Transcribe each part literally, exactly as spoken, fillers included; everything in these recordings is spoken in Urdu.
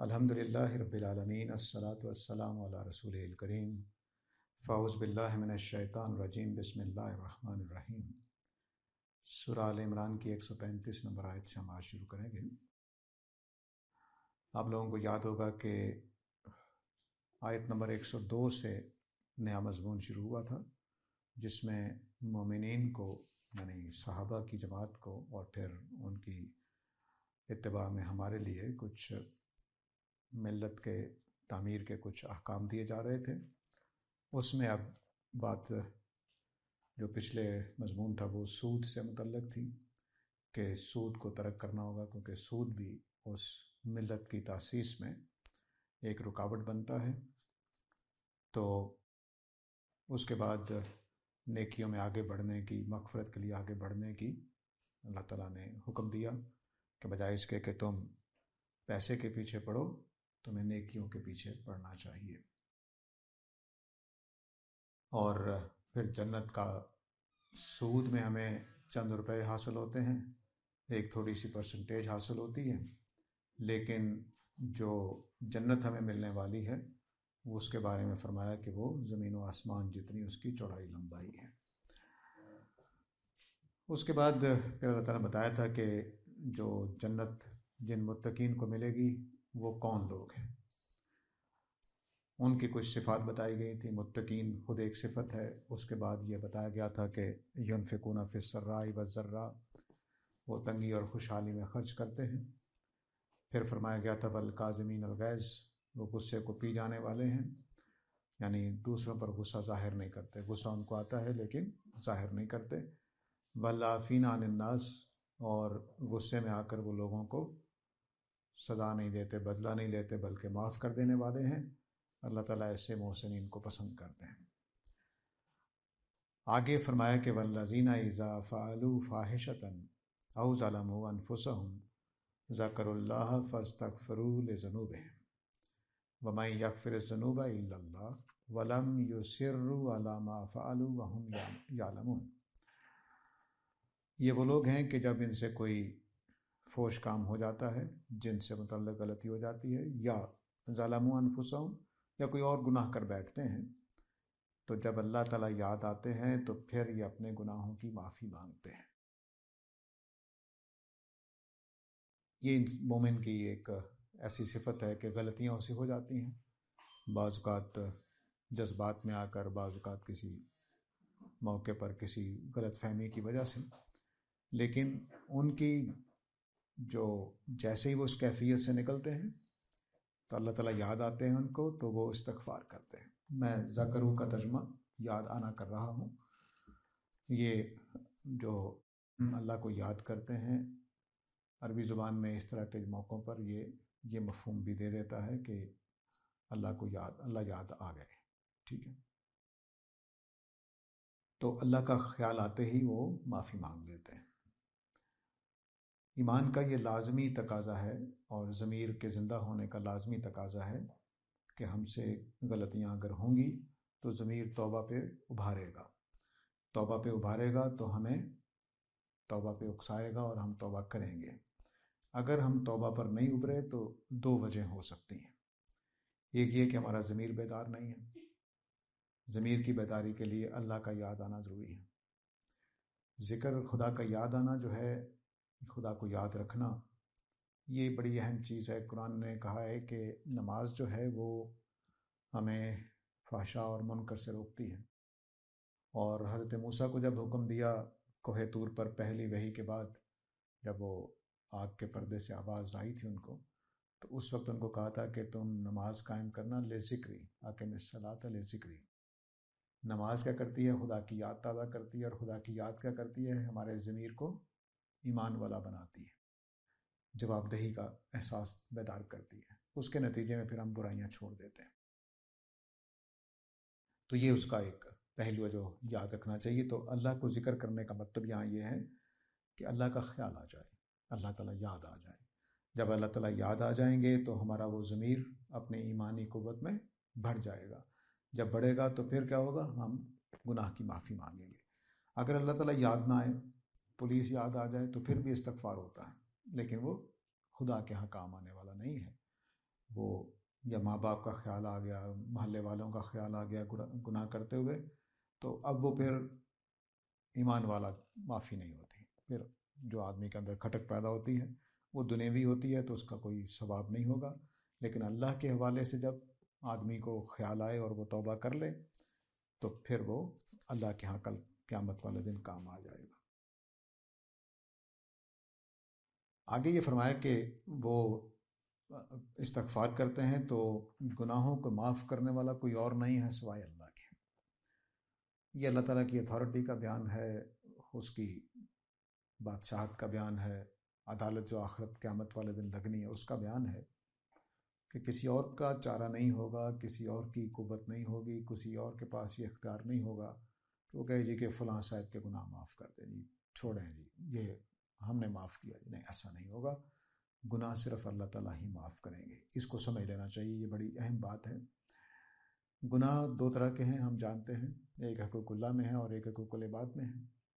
الحمدللہ رب العالمین الصلاۃ والسلام علی رسول الکریم فاعوذ باللہ من الشیطان الرجیم بسم اللہ الرحمن الرحیم۔ سورہ آل عمران کی ایک سو پینتیس نمبر آیت سے ہم آج شروع کریں گے۔ آپ لوگوں کو یاد ہوگا کہ آیت نمبر ایک سو دو سے نیا مضمون شروع ہوا تھا، جس میں مومنین کو یعنی صحابہ کی جماعت کو اور پھر ان کی اتباع میں ہمارے لیے کچھ ملت کے تعمیر کے کچھ احکام دیے جا رہے تھے۔ اس میں اب بات جو پچھلے مضمون تھا وہ سود سے متعلق تھی کہ سود کو ترک کرنا ہوگا، کیونکہ سود بھی اس ملت کی تاسیس میں ایک رکاوٹ بنتا ہے۔ تو اس کے بعد نیکیوں میں آگے بڑھنے کی، مغفرت کے لیے آگے بڑھنے کی اللہ تعالیٰ نے حکم دیا کہ بجائے اس کے کہ تم پیسے کے پیچھے پڑو، تمہیں نیکیوں کے پیچھے پڑنا چاہیے۔ اور پھر جنت کا سود میں ہمیں چند روپے حاصل ہوتے ہیں، ایک تھوڑی سی پرسنٹیج حاصل ہوتی ہے، لیکن جو جنت ہمیں ملنے والی ہے وہ اس کے بارے میں فرمایا کہ وہ زمین و آسمان جتنی اس کی چوڑائی لمبائی ہے۔ اس کے بعد پھر اللہ تعالیٰ نے بتایا تھا کہ جو جنت جن متقین کو ملے گی وہ کون لوگ ہیں، ان کی کچھ صفات بتائی گئی تھی۔ متقین خود ایک صفت ہے۔ اس کے بعد یہ بتایا گیا تھا کہ ینفقون فی السراء والضراء، وہ تنگی اور خوشحالی میں خرچ کرتے ہیں۔ پھر فرمایا گیا تھا والکاظمین الغیظ، وہ غصے کو پی جانے والے ہیں، یعنی دوسروں پر غصہ ظاہر نہیں کرتے، غصہ ان کو آتا ہے لیکن ظاہر نہیں کرتے۔ والعافین عن الناس، اور غصے میں آ کر وہ لوگوں کو سزا نہیں دیتے، بدلہ نہیں لیتے، بلکہ معاف کر دینے والے ہیں۔ اللہ تعالیٰ ایسے محسنین کو پسند کرتے ہیں۔ آگے فرمایا کہ والذین اذا فعلوا فاحشة او ظلموا انفسهم ذکروا اللہ فاستغفروا لذنوبهم ومن یغفر الذنوب الا اللہ ولم یصروا علی ما فعلوا وهم یعلمون۔ یہ وہ لوگ ہیں کہ جب ان سے کوئی فوش کام ہو جاتا ہے، جن سے متعلق غلطی ہو جاتی ہے، یا ظلموا انفسهم، یا کوئی اور گناہ کر بیٹھتے ہیں، تو جب اللہ تعالیٰ یاد آتے ہیں تو پھر یہ اپنے گناہوں کی معافی مانگتے ہیں۔ یہ مومن کی ایک ایسی صفت ہے کہ غلطیاں اسے ہو جاتی ہیں، بعض اوقات جذبات میں آ کر، بعض اوقات کسی موقع پر کسی غلط فہمی کی وجہ سے، لیکن ان کی جو جیسے ہی وہ اس کیفیت سے نکلتے ہیں تو اللہ تعالیٰ یاد آتے ہیں ان کو، تو وہ استغفار کرتے ہیں۔ میں ذکروں کا ترجمہ یاد آنا کر رہا ہوں۔ یہ جو اللہ کو یاد کرتے ہیں، عربی زبان میں اس طرح کے موقعوں پر یہ یہ مفہوم بھی دے دیتا ہے کہ اللہ کو یاد اللہ یاد آ گئے، ٹھیک ہے۔ تو اللہ کا خیال آتے ہی وہ معافی مانگ لیتے ہیں۔ ایمان کا یہ لازمی تقاضا ہے، اور ضمیر کے زندہ ہونے کا لازمی تقاضا ہے کہ ہم سے غلطیاں اگر ہوں گی تو ضمیر توبہ پہ ابھارے گا، توبہ پہ ابھارے گا تو ہمیں توبہ پہ اکسائے گا اور ہم توبہ کریں گے۔ اگر ہم توبہ پر نہیں ابھرے تو دو وجہ ہو سکتی ہیں۔ ایک یہ کہ ہمارا ضمیر بیدار نہیں ہے۔ ضمیر کی بیداری کے لیے اللہ کا یاد آنا ضروری ہے۔ ذکر خدا کا یاد آنا جو ہے، خدا کو یاد رکھنا، یہ بڑی اہم چیز ہے۔ قرآن نے کہا ہے کہ نماز جو ہے وہ ہمیں فحشاء اور منکر سے روکتی ہے، اور حضرت موسیٰ کو جب حکم دیا کوہ طور پر پہلی وحی کے بعد، جب وہ آگ کے پردے سے آواز آئی تھی ان کو، تو اس وقت ان کو کہا تھا کہ تم نماز قائم کرنا لذکری، اقم الصلاۃ لذکری۔ نماز کیا کرتی ہے؟ خدا کی یاد تازہ کرتی ہے، اور خدا کی یاد کیا کرتی ہے؟ ہمارے ضمیر کو ایمان والا بناتی ہے، جواب دہی کا احساس بیدار کرتی ہے۔ اس کے نتیجے میں پھر ہم برائیاں چھوڑ دیتے ہیں۔ تو یہ اس کا ایک پہلو ہے جو یاد رکھنا چاہیے۔ تو اللہ کو ذکر کرنے کا مطلب یہاں یہ ہے کہ اللہ کا خیال آ جائے، اللہ تعالیٰ یاد آ جائے۔ جب اللہ تعالیٰ یاد آ جائیں گے تو ہمارا وہ ضمیر اپنے ایمانی قوت میں بڑھ جائے گا۔ جب بڑھے گا تو پھر کیا ہوگا؟ ہم گناہ کی معافی مانگیں گے۔ اگر اللہ تعالیٰ یاد نہ آئے، پولیس یاد آ جائے، تو پھر بھی استغفار ہوتا ہے، لیکن وہ خدا کے ہاں کام آنے والا نہیں ہے۔ وہ یا ماں باپ کا خیال آ گیا، محلے والوں کا خیال آ گیا گناہ کرتے ہوئے، تو اب وہ پھر ایمان والا معافی نہیں ہوتی. پھر جو آدمی کے اندر کھٹک پیدا ہوتی ہے وہ دنیوی ہوتی ہے، تو اس کا کوئی ثواب نہیں ہوگا. لیکن اللہ کے حوالے سے جب آدمی کو خیال آئے اور وہ توبہ کر لے تو پھر وہ اللہ کے ہاں کل قیامت والے دن کام آ جائے گا. آگے یہ فرمایا کہ وہ استغفار کرتے ہیں تو گناہوں کو معاف کرنے والا کوئی اور نہیں ہے سوائے اللہ کے. یہ اللہ تعالیٰ کی اتھارٹی کا بیان ہے، اس کی بادشاہت کا بیان ہے، عدالت جو آخرت قیامت والے دن لگنی ہے اس کا بیان ہے کہ کسی اور کا چارہ نہیں ہوگا، کسی اور کی قوت نہیں ہوگی، کسی اور کے پاس یہ اختیار نہیں ہوگا کہ وہ کہے جی کہ فلاں صاحب کے گناہ معاف کر دیں جی، چھوڑیں جی، یہ ہم نے معاف کیا جی. نہیں، ایسا نہیں ہوگا. گناہ صرف اللہ تعالیٰ ہی معاف کریں گے. اس کو سمجھ لینا چاہیے، یہ بڑی اہم بات ہے. گناہ دو طرح کے ہیں، ہم جانتے ہیں، ایک حقوق اللہ میں ہے اور ایک حقوق العباد میں ہے.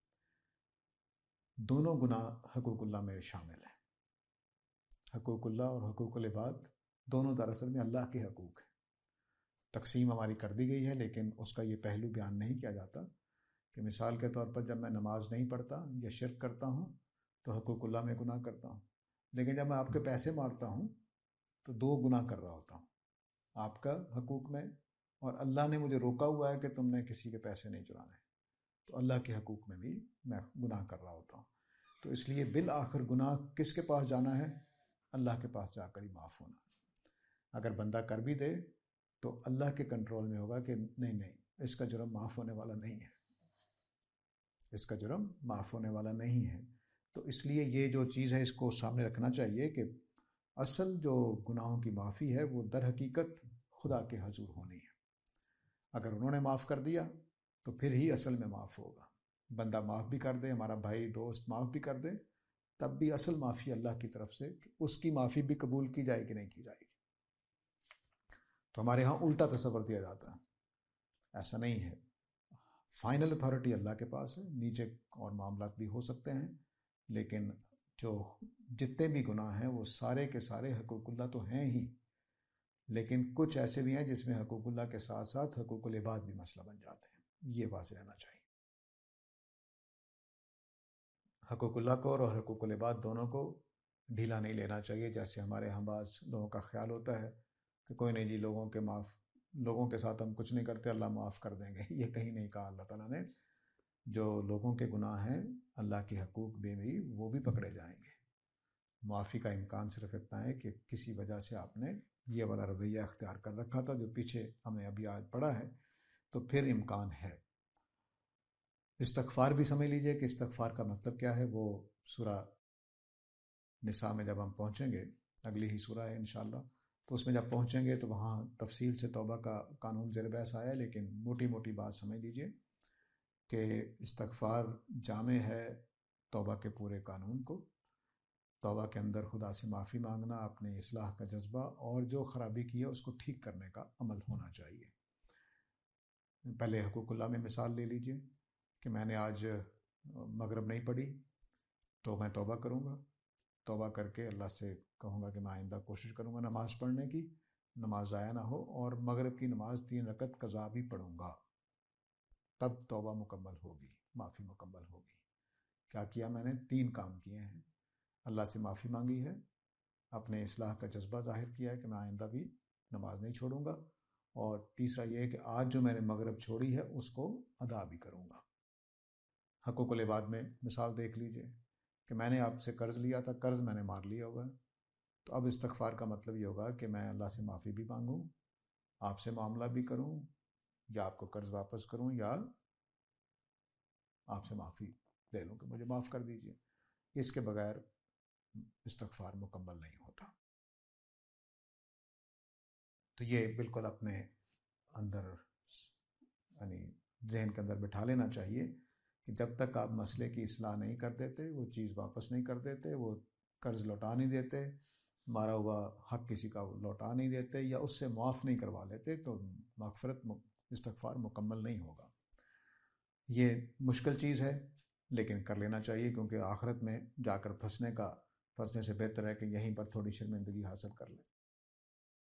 دونوں گناہ حقوق اللہ میں شامل ہیں. حقوق اللہ اور حقوق العباد دونوں دراصل میں اللہ کے حقوق ہیں. تقسیم ہماری کر دی گئی ہے لیکن اس کا یہ پہلو بیان نہیں کیا جاتا کہ مثال کے طور پر جب میں نماز نہیں پڑھتا یا شرک کرتا ہوں تو حقوق اللہ میں گناہ کرتا ہوں، لیکن جب میں آپ کے پیسے مارتا ہوں تو دو گناہ کر رہا ہوتا ہوں، آپ کا حقوق میں، اور اللہ نے مجھے روکا ہوا ہے کہ تم نے کسی کے پیسے نہیں چرانے، تو اللہ کے حقوق میں بھی میں گناہ کر رہا ہوتا ہوں. تو اس لیے بالآخر گناہ کس کے پاس جانا ہے؟ اللہ کے پاس جا کر ہی معاف ہونا. اگر بندہ کر بھی دے تو اللہ کے کنٹرول میں ہوگا کہ نہیں نہیں اس کا جرم معاف ہونے والا نہیں ہے، اس کا جرم معاف ہونے والا نہیں ہے. تو اس لیے یہ جو چیز ہے اس کو سامنے رکھنا چاہیے کہ اصل جو گناہوں کی معافی ہے وہ در حقیقت خدا کے حضور ہونی ہے. اگر انہوں نے معاف کر دیا تو پھر ہی اصل میں معاف ہوگا. بندہ معاف بھی کر دے، ہمارا بھائی دوست معاف بھی کر دے، تب بھی اصل معافی اللہ کی طرف سے، اس کی معافی بھی قبول کی جائے کہ نہیں کی جائے گی. تو ہمارے ہاں الٹا تصور دیا جاتا ہے، ایسا نہیں ہے. فائنل اتھارٹی اللہ کے پاس ہے، نیچے اور معاملات بھی ہو سکتے ہیں، لیکن جو جتنے بھی گناہ ہیں وہ سارے کے سارے حقوق اللہ تو ہیں ہی، لیکن کچھ ایسے بھی ہیں جس میں حقوق اللہ کے ساتھ ساتھ حقوق العباد بھی مسئلہ بن جاتے ہیں. یہ واضح رہنا چاہیے. حقوق اللہ کو اور حقوق العباد دونوں کو ڈھیلا نہیں لینا چاہیے، جیسے ہمارے ہم بعض لوگوں کا خیال ہوتا ہے کہ کوئی نہیں جی، لوگوں کے معاف لوگوں کے ساتھ ہم کچھ نہیں کرتے، اللہ معاف کر دیں گے. یہ کہیں نہیں کہا اللہ تعالیٰ نے. جو لوگوں کے گناہ ہیں اللہ کے حقوق میں بھی وہ بھی پکڑے جائیں گے. معافی کا امکان صرف اتنا ہے کہ کسی وجہ سے آپ نے یہ والا رویہ اختیار کر رکھا تھا جو پیچھے ہم نے ابھی آج پڑھا ہے، تو پھر امکان ہے. استغفار بھی سمجھ لیجئے کہ استغفار کا مطلب کیا ہے. وہ سورہ نساء میں جب ہم پہنچیں گے، اگلی ہی سورہ ہے انشاءاللہ، تو اس میں جب پہنچیں گے تو وہاں تفصیل سے توبہ کا قانون زیر بحث آیا ہے. لیکن موٹی موٹی بات سمجھ لیجئے کہ استغفار جامع ہے توبہ کے پورے قانون کو. توبہ کے اندر خدا سے معافی مانگنا، اپنے اصلاح کا جذبہ، اور جو خرابی کی ہے اس کو ٹھیک کرنے کا عمل ہونا چاہیے. پہلے حقوق اللہ میں مثال لے لیجئے کہ میں نے آج مغرب نہیں پڑھی تو میں توبہ کروں گا، توبہ کر کے اللہ سے کہوں گا کہ میں آئندہ کوشش کروں گا نماز پڑھنے کی، نماز ضائع نہ ہو، اور مغرب کی نماز تین رکعت قضا بھی پڑھوں گا. تب توبہ مکمل ہوگی، معافی مکمل ہوگی. کیا کیا میں نے؟ تین کام کیے ہیں. اللہ سے معافی مانگی ہے، اپنے اصلاح کا جذبہ ظاہر کیا ہے کہ میں آئندہ بھی نماز نہیں چھوڑوں گا، اور تیسرا یہ ہے کہ آج جو میں نے مغرب چھوڑی ہے اس کو ادا بھی کروں گا. حقوق العباد میں مثال دیکھ لیجئے کہ میں نے آپ سے قرض لیا تھا، قرض میں نے مار لیا ہوگا، تو اب استغفار کا مطلب یہ ہوگا کہ میں اللہ سے معافی بھی مانگوں، آپ سے معاملہ بھی کروں، یا آپ کو قرض واپس کروں، یا آپ سے معافی لے لوں کہ مجھے معاف کر دیجئے. اس کے بغیر استغفار مکمل نہیں ہوتا. تو یہ بالکل اپنے اندر یعنی ذہن کے اندر بٹھا لینا چاہیے کہ جب تک آپ مسئلے کی اصلاح نہیں کر دیتے، وہ چیز واپس نہیں کر دیتے، وہ قرض لوٹا نہیں دیتے، مارا ہوا حق کسی کا لوٹا نہیں دیتے، یا اس سے معاف نہیں کروا لیتے، تو مغفرت استغفار مکمل نہیں ہوگا. یہ مشکل چیز ہے لیکن کر لینا چاہیے، کیونکہ آخرت میں جا کر پھنسنے کا پھنسنے سے بہتر ہے کہ یہیں پر تھوڑی شرمندگی حاصل کر لیں.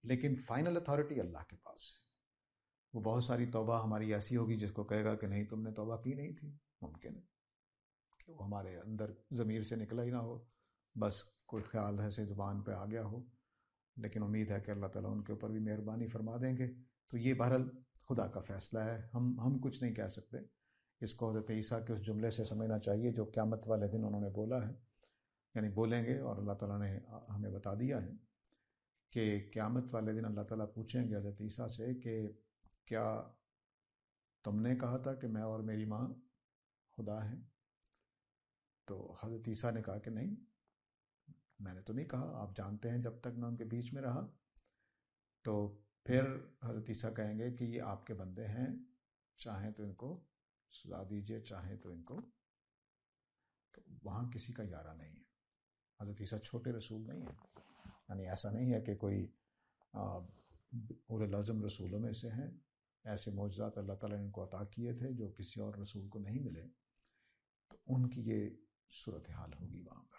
لیکن فائنل اتھارٹی اللہ کے پاس ہے. وہ بہت ساری توبہ ہماری ایسی ہوگی جس کو کہے گا کہ نہیں تم نے توبہ کی نہیں تھی. ممکن ہے کہ وہ ہمارے اندر ضمیر سے نکلا ہی نہ ہو، بس کوئی خیال ہے سے زبان پہ آ گیا ہو، لیکن امید ہے کہ اللہ تعالیٰ ان کے اوپر بھی مہربانی فرما دیں گے. تو یہ بہرحال خدا کا فیصلہ ہے، ہم ہم کچھ نہیں کہہ سکتے. اس کو حضرت عیسیٰ کے اس جملے سے سمجھنا چاہیے جو قیامت والے دن انہوں نے بولا ہے، یعنی بولیں گے، اور اللہ تعالیٰ نے ہمیں بتا دیا ہے کہ قیامت والے دن اللہ تعالیٰ پوچھیں گے حضرت عیسیٰ سے کہ کیا تم نے کہا تھا کہ میں اور میری ماں خدا ہیں؟ تو حضرت عیسیٰ نے کہا کہ نہیں، میں نے تو نہیں کہا، آپ جانتے ہیں جب تک میں ان کے بیچ میں رہا. تو پھر حضرت عیسیٰ کہیں گے کہ یہ آپ کے بندے ہیں، چاہیں تو ان کو سزا دیجئے، چاہیں تو ان کو. تو وہاں کسی کا یارہ نہیں ہے. حضرت عیسیٰ چھوٹے رسول نہیں ہیں، یعنی ایسا نہیں ہے کہ کوئی اولو العزم رسولوں میں سے ہیں. ایسے معجزات اللہ تعالیٰ نے ان کو عطا کیے تھے جو کسی اور رسول کو نہیں ملے. تو ان کی یہ صورتحال ہوگی وہاں پر.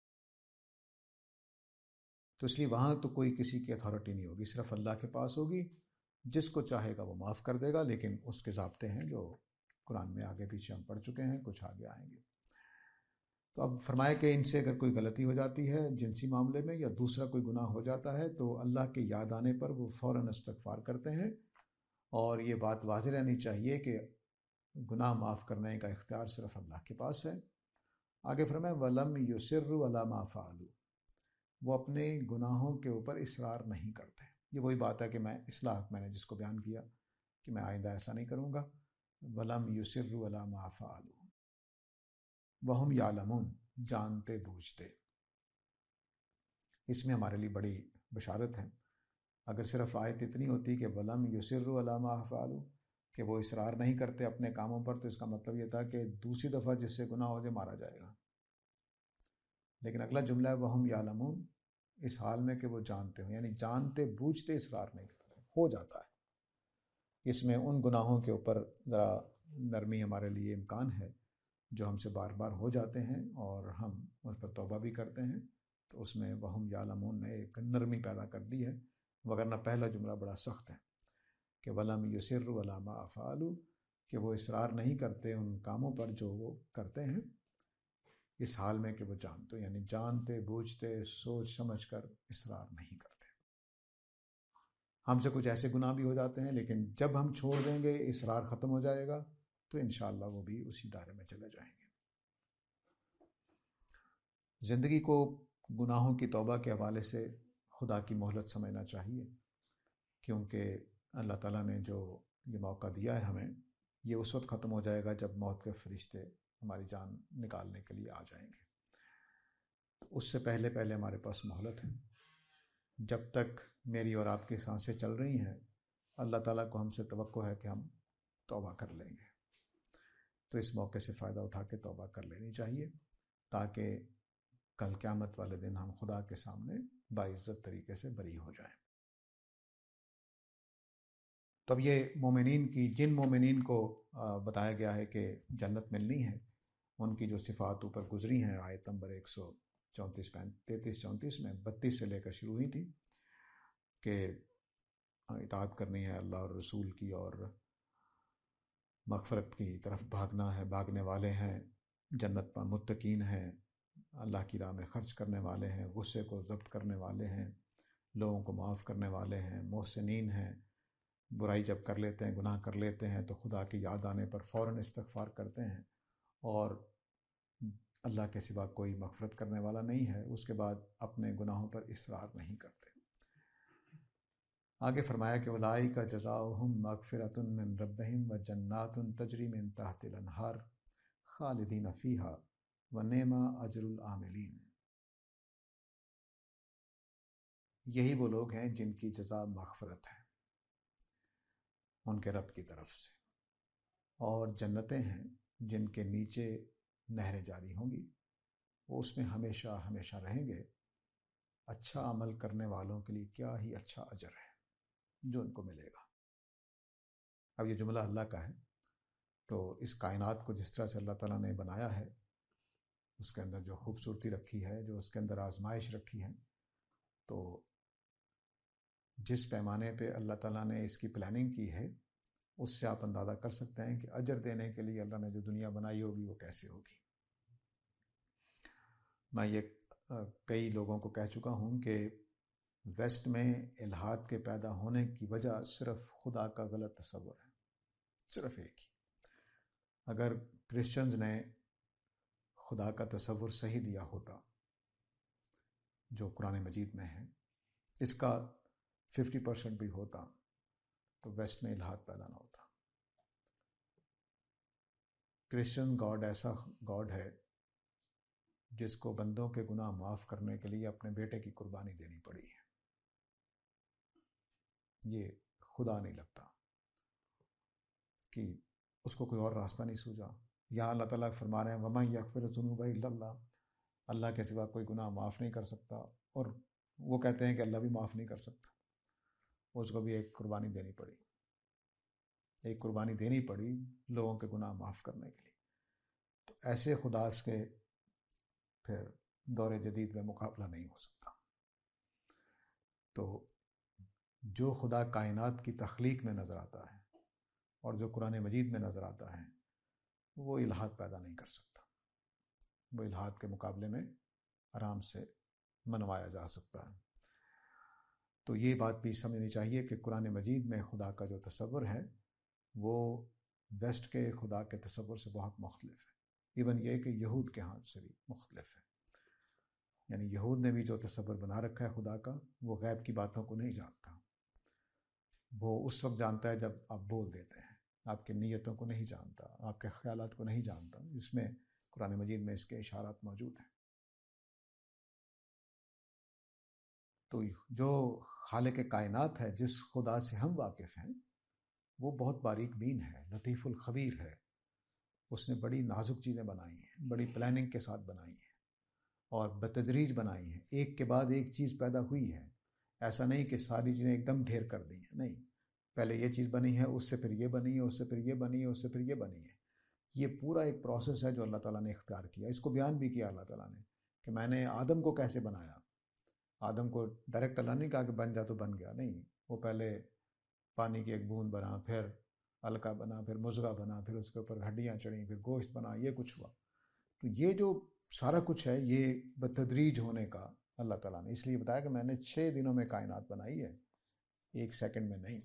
تو اس لیے وہاں تو کوئی کسی کی اتھارٹی نہیں ہوگی، صرف اللہ کے پاس ہوگی. جس کو چاہے گا وہ معاف کر دے گا، لیکن اس کے ضابطے ہیں جو قرآن میں آگے پیچھے ہم پڑھ چکے ہیں، کچھ آگے آئیں گے. تو اب فرمائے کہ ان سے اگر کوئی غلطی ہو جاتی ہے جنسی معاملے میں، یا دوسرا کوئی گناہ ہو جاتا ہے، تو اللہ کے یاد آنے پر وہ فوراً استغفار کرتے ہیں. اور یہ بات واضح رہنی چاہیے کہ گناہ معاف کرنے کا اختیار صرف اللہ کے پاس ہے. آگے فرمائے وَلَمْ يُصِرُّوا عَلَىٰ مَا فَعَلُوا، وہ اپنے گناہوں کے اوپر اصرار نہیں کرتے. یہ وہی بات ہے کہ میں اصلاح میں نے جس کو بیان کیا کہ میں آئندہ ایسا نہیں کروں گا. وَلَمْ يُصِرُّوا عَلَىٰ مَا فَعَلُوا وَهُمْ يَعْلَمُونَ، جانتے بوجھتے. اس میں ہمارے لیے بڑی بشارت ہے. اگر صرف آیت اتنی ہوتی کہ وَلَمْ يُصِرُّوا عَلَىٰ مَا فَعَلُوا، کہ وہ اصرار نہیں کرتے اپنے کاموں پر، تو اس کا مطلب یہ تھا کہ دوسری دفعہ جس سے گناہ ہو جائے مارا جائے گا. لیکن اگلا جملہ ہے وَهُمْ يَعْلَمُونَ، اس حال میں کہ وہ جانتے ہوں، یعنی جانتے بوجھتے اصرار نہیں کرتے. ہو جاتا ہے اس میں ان گناہوں کے اوپر ذرا نرمی ہمارے لیے امکان ہے جو ہم سے بار بار ہو جاتے ہیں اور ہم اس پر توبہ بھی کرتے ہیں. تو اس میں وَهُمْ يَعْلَمُونَ نے ایک نرمی پیدا کر دی ہے، وگرنہ پہلا جملہ بڑا سخت ہے کہ وَلَمْ يُصِرُّوا عَلَىٰ مَا فَعَلُوا، کہ وہ اصرار نہیں کرتے ان کاموں پر جو وہ کرتے ہیں، اس حال میں کہ وہ جانتے، یعنی جانتے بوجھتے سوچ سمجھ کر اصرار نہیں کرتے. ہم سے کچھ ایسے گناہ بھی ہو جاتے ہیں، لیکن جب ہم چھوڑ دیں گے، اصرار ختم ہو جائے گا، تو انشاءاللہ وہ بھی اسی دائرے میں چلے جائیں گے. زندگی کو گناہوں کی توبہ کے حوالے سے خدا کی مہلت سمجھنا چاہیے، کیونکہ اللہ تعالیٰ نے جو یہ موقع دیا ہے ہمیں، یہ اس وقت ختم ہو جائے گا جب موت کے فرشتے ہماری جان نکالنے کے لیے آ جائیں گے. اس سے پہلے پہلے ہمارے پاس مہلت ہے. جب تک میری اور آپ کی سانسیں چل رہی ہیں، اللہ تعالیٰ کو ہم سے توقع ہے کہ ہم توبہ کر لیں گے. تو اس موقع سے فائدہ اٹھا کے توبہ کر لینی چاہیے، تاکہ کل قیامت والے دن ہم خدا کے سامنے باعزت طریقے سے بری ہو جائیں. تب یہ مومنین کی، جن مومنین کو بتایا گیا ہے کہ جنت ملنی ہے، ان کی جو صفات اوپر گزری ہیں آیت نمبر ایک سو چونتیس تینتیس چونتیس میں، بتیس سے لے کر شروع ہوئی تھی کہ اطاعت کرنی ہے اللہ اور رسول کی، اور مغفرت کی طرف بھاگنا ہے، بھاگنے والے ہیں، جنت پر متقین ہیں، اللہ کی راہ میں خرچ کرنے والے ہیں، غصے کو ضبط کرنے والے ہیں، لوگوں کو معاف کرنے والے ہیں، محسنین ہیں، برائی جب کر لیتے ہیں، گناہ کر لیتے ہیں تو خدا کی یاد آنے پر فوراً استغفار کرتے ہیں، اور اللہ کے سوا کوئی مغفرت کرنے والا نہیں ہے. اس کے بعد اپنے گناہوں پر اصرار نہیں کرتے. آگے فرمایا کہ اولئک جزاؤہم مغفرۃ من ربہم وجنات تجری من تحت الانہار خالدین فیہا ونعم اجر العاملین. یہی وہ لوگ ہیں جن کی جزا مغفرت ہے ان کے رب کی طرف سے، اور جنتیں ہیں جن کے نیچے نہریں جاری ہوں گی، وہ اس میں ہمیشہ ہمیشہ رہیں گے. اچھا عمل کرنے والوں کے لیے کیا ہی اچھا اجر ہے جو ان کو ملے گا. اب یہ جملہ اللہ کا ہے، تو اس کائنات کو جس طرح سے اللہ تعالیٰ نے بنایا ہے، اس کے اندر جو خوبصورتی رکھی ہے، جو اس کے اندر آزمائش رکھی ہے، تو جس پیمانے پہ اللہ تعالیٰ نے اس کی پلاننگ کی ہے اس سے آپ اندازہ کر سکتے ہیں کہ اجر دینے کے لیے اللہ نے جو دنیا بنائی ہوگی وہ کیسے ہوگی۔ میں یہ کئی لوگوں کو کہہ چکا ہوں کہ ویسٹ میں الحاد کے پیدا ہونے کی وجہ صرف خدا کا غلط تصور ہے، صرف ایک ہی۔ اگر کرسچنز نے خدا کا تصور صحیح دیا ہوتا جو قرآن مجید میں ہے، اس کا ففٹی پرسنٹ بھی ہوتا تو ویسٹ میں الحاد پیدا نہ ہوتا۔ کرسچن گاڈ ایسا گاڈ ہے جس کو بندوں کے گناہ معاف کرنے کے لیے اپنے بیٹے کی قربانی دینی پڑی ہے۔ یہ خدا نہیں لگتا کہ اس کو کوئی اور راستہ نہیں سوجا۔ یہاں اللہ تعالیٰ فرما رہے ہیں وَمَن یَغْفِرُ الذُّنُوبَ إِلَّا اللَّهُ، اللہ کے سوا کوئی گناہ معاف نہیں کر سکتا، اور وہ کہتے ہیں کہ اللہ بھی معاف نہیں کر سکتا، اس کو بھی ایک قربانی دینی پڑی، ایک قربانی دینی پڑی لوگوں کے گناہ معاف کرنے کے لیے۔ تو ایسے خدا کے پھر دور جدید میں مقابلہ نہیں ہو سکتا۔ تو جو خدا کائنات کی تخلیق میں نظر آتا ہے اور جو قرآن مجید میں نظر آتا ہے وہ الحاد پیدا نہیں کر سکتا، وہ الحاد کے مقابلے میں آرام سے منوایا جا سکتا ہے۔ تو یہ بات بھی سمجھنی چاہیے کہ قرآن مجید میں خدا کا جو تصور ہے وہ ویسٹ کے خدا کے تصور سے بہت مختلف ہے، ایون یہ کہ یہود کے ہاں سے بھی مختلف ہے۔ یعنی یہود نے بھی جو تصور بنا رکھا ہے خدا کا، وہ غیب کی باتوں کو نہیں جانتا، وہ اس وقت جانتا ہے جب آپ بول دیتے ہیں، آپ کی نیتوں کو نہیں جانتا، آپ کے خیالات کو نہیں جانتا۔ اس میں قرآن مجید میں اس کے اشارات موجود ہیں۔ تو جو خالق کائنات ہے، جس خدا سے ہم واقف ہیں، وہ بہت باریک بین ہے، لطیف الخبیر ہے۔ اس نے بڑی نازک چیزیں بنائی ہیں، بڑی پلاننگ کے ساتھ بنائی ہیں اور بتدریج بنائی ہیں، ایک کے بعد ایک چیز پیدا ہوئی ہے۔ ایسا نہیں کہ ساری چیزیں ایک دم ڈھیر کر دی ہیں، نہیں، پہلے یہ چیز بنی ہے، اس سے پھر یہ بنی ہے، اس سے پھر یہ بنی ہے، اس سے پھر یہ بنی ہے۔ یہ پورا ایک پروسیس ہے جو اللہ تعالیٰ نے اختیار کیا۔ اس کو بیان بھی کیا اللہ تعالیٰ نے کہ میں نے آدم کو کیسے بنایا۔ آدم کو ڈائریکٹ اللہ نہیں کہا کہ بن جا تو بن گیا، نہیں، وہ پہلے پانی کی ایک بوند بنا، پھر حلقہ بنا، پھر مضغہ بنا، پھر اس کے اوپر ہڈیاں چڑھیں، پھر گوشت بنا، یہ کچھ ہوا۔ تو یہ جو سارا کچھ ہے یہ بتدریج ہونے کا اللہ تعالیٰ نے اس لیے بتایا کہ میں نے چھ دنوں میں کائنات بنائی ہے، ایک سیکنڈ میں نہیں،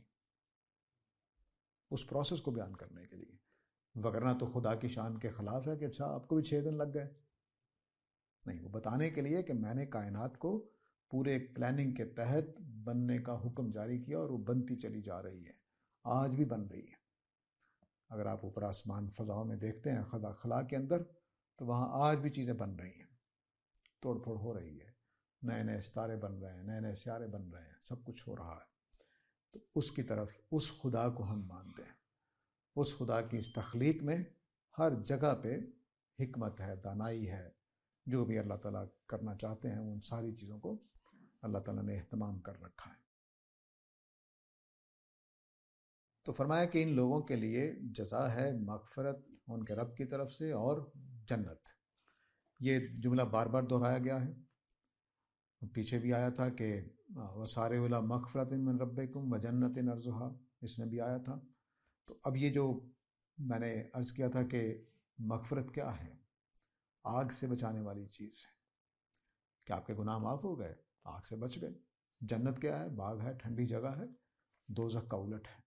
اس پروسیس کو بیان کرنے کے لیے۔ وگرنہ تو خدا کی شان کے خلاف ہے کہ اچھا آپ کو بھی چھ دن لگ گئے، نہیں، وہ بتانے کے لیے کہ میں نے کائنات کو پورے ایک پلاننگ کے تحت بننے کا حکم جاری کیا اور وہ بنتی چلی جا رہی ہے، آج بھی بن رہی ہے۔ اگر آپ اوپر آسمان فضاؤں میں دیکھتے ہیں خدا خلا کے اندر، تو وہاں آج بھی چیزیں بن رہی ہیں، توڑ پھوڑ ہو رہی ہے، نئے نئے ستارے بن رہے ہیں، نئے نئے سیارے بن رہے ہیں، سب کچھ ہو رہا ہے۔ تو اس کی طرف، اس خدا کو ہم مانتے ہیں۔ اس خدا کی اس تخلیق میں ہر جگہ پہ حکمت ہے، دانائی ہے، جو بھی اللہ تعالیٰ کرنا چاہتے ہیں ان ساری چیزوں کو اللہ تعالیٰ نے اہتمام کر رکھا ہے۔ تو فرمایا کہ ان لوگوں کے لیے جزا ہے مغفرت ان کے رب کی طرف سے اور جنت۔ یہ جملہ بار بار دہرایا گیا ہے، پیچھے بھی آیا تھا کہ وَسَارِعُوا إِلَىٰ مَغْفِرَةٍ مِّن رَبِّكُمْ وَجَنَّةٍ عَرْضُهَا، اس میں بھی آیا تھا۔ تو اب یہ جو میں نے عرض کیا تھا کہ مغفرت کیا ہے، آگ سے بچانے والی چیز ہے کہ آپ کے گناہ معاف ہو گئے، آگ سے بچ گئے۔ جنت کیا ہے، باغ ہے، ٹھنڈی جگہ ہے، دوزخ کا الٹ ہے۔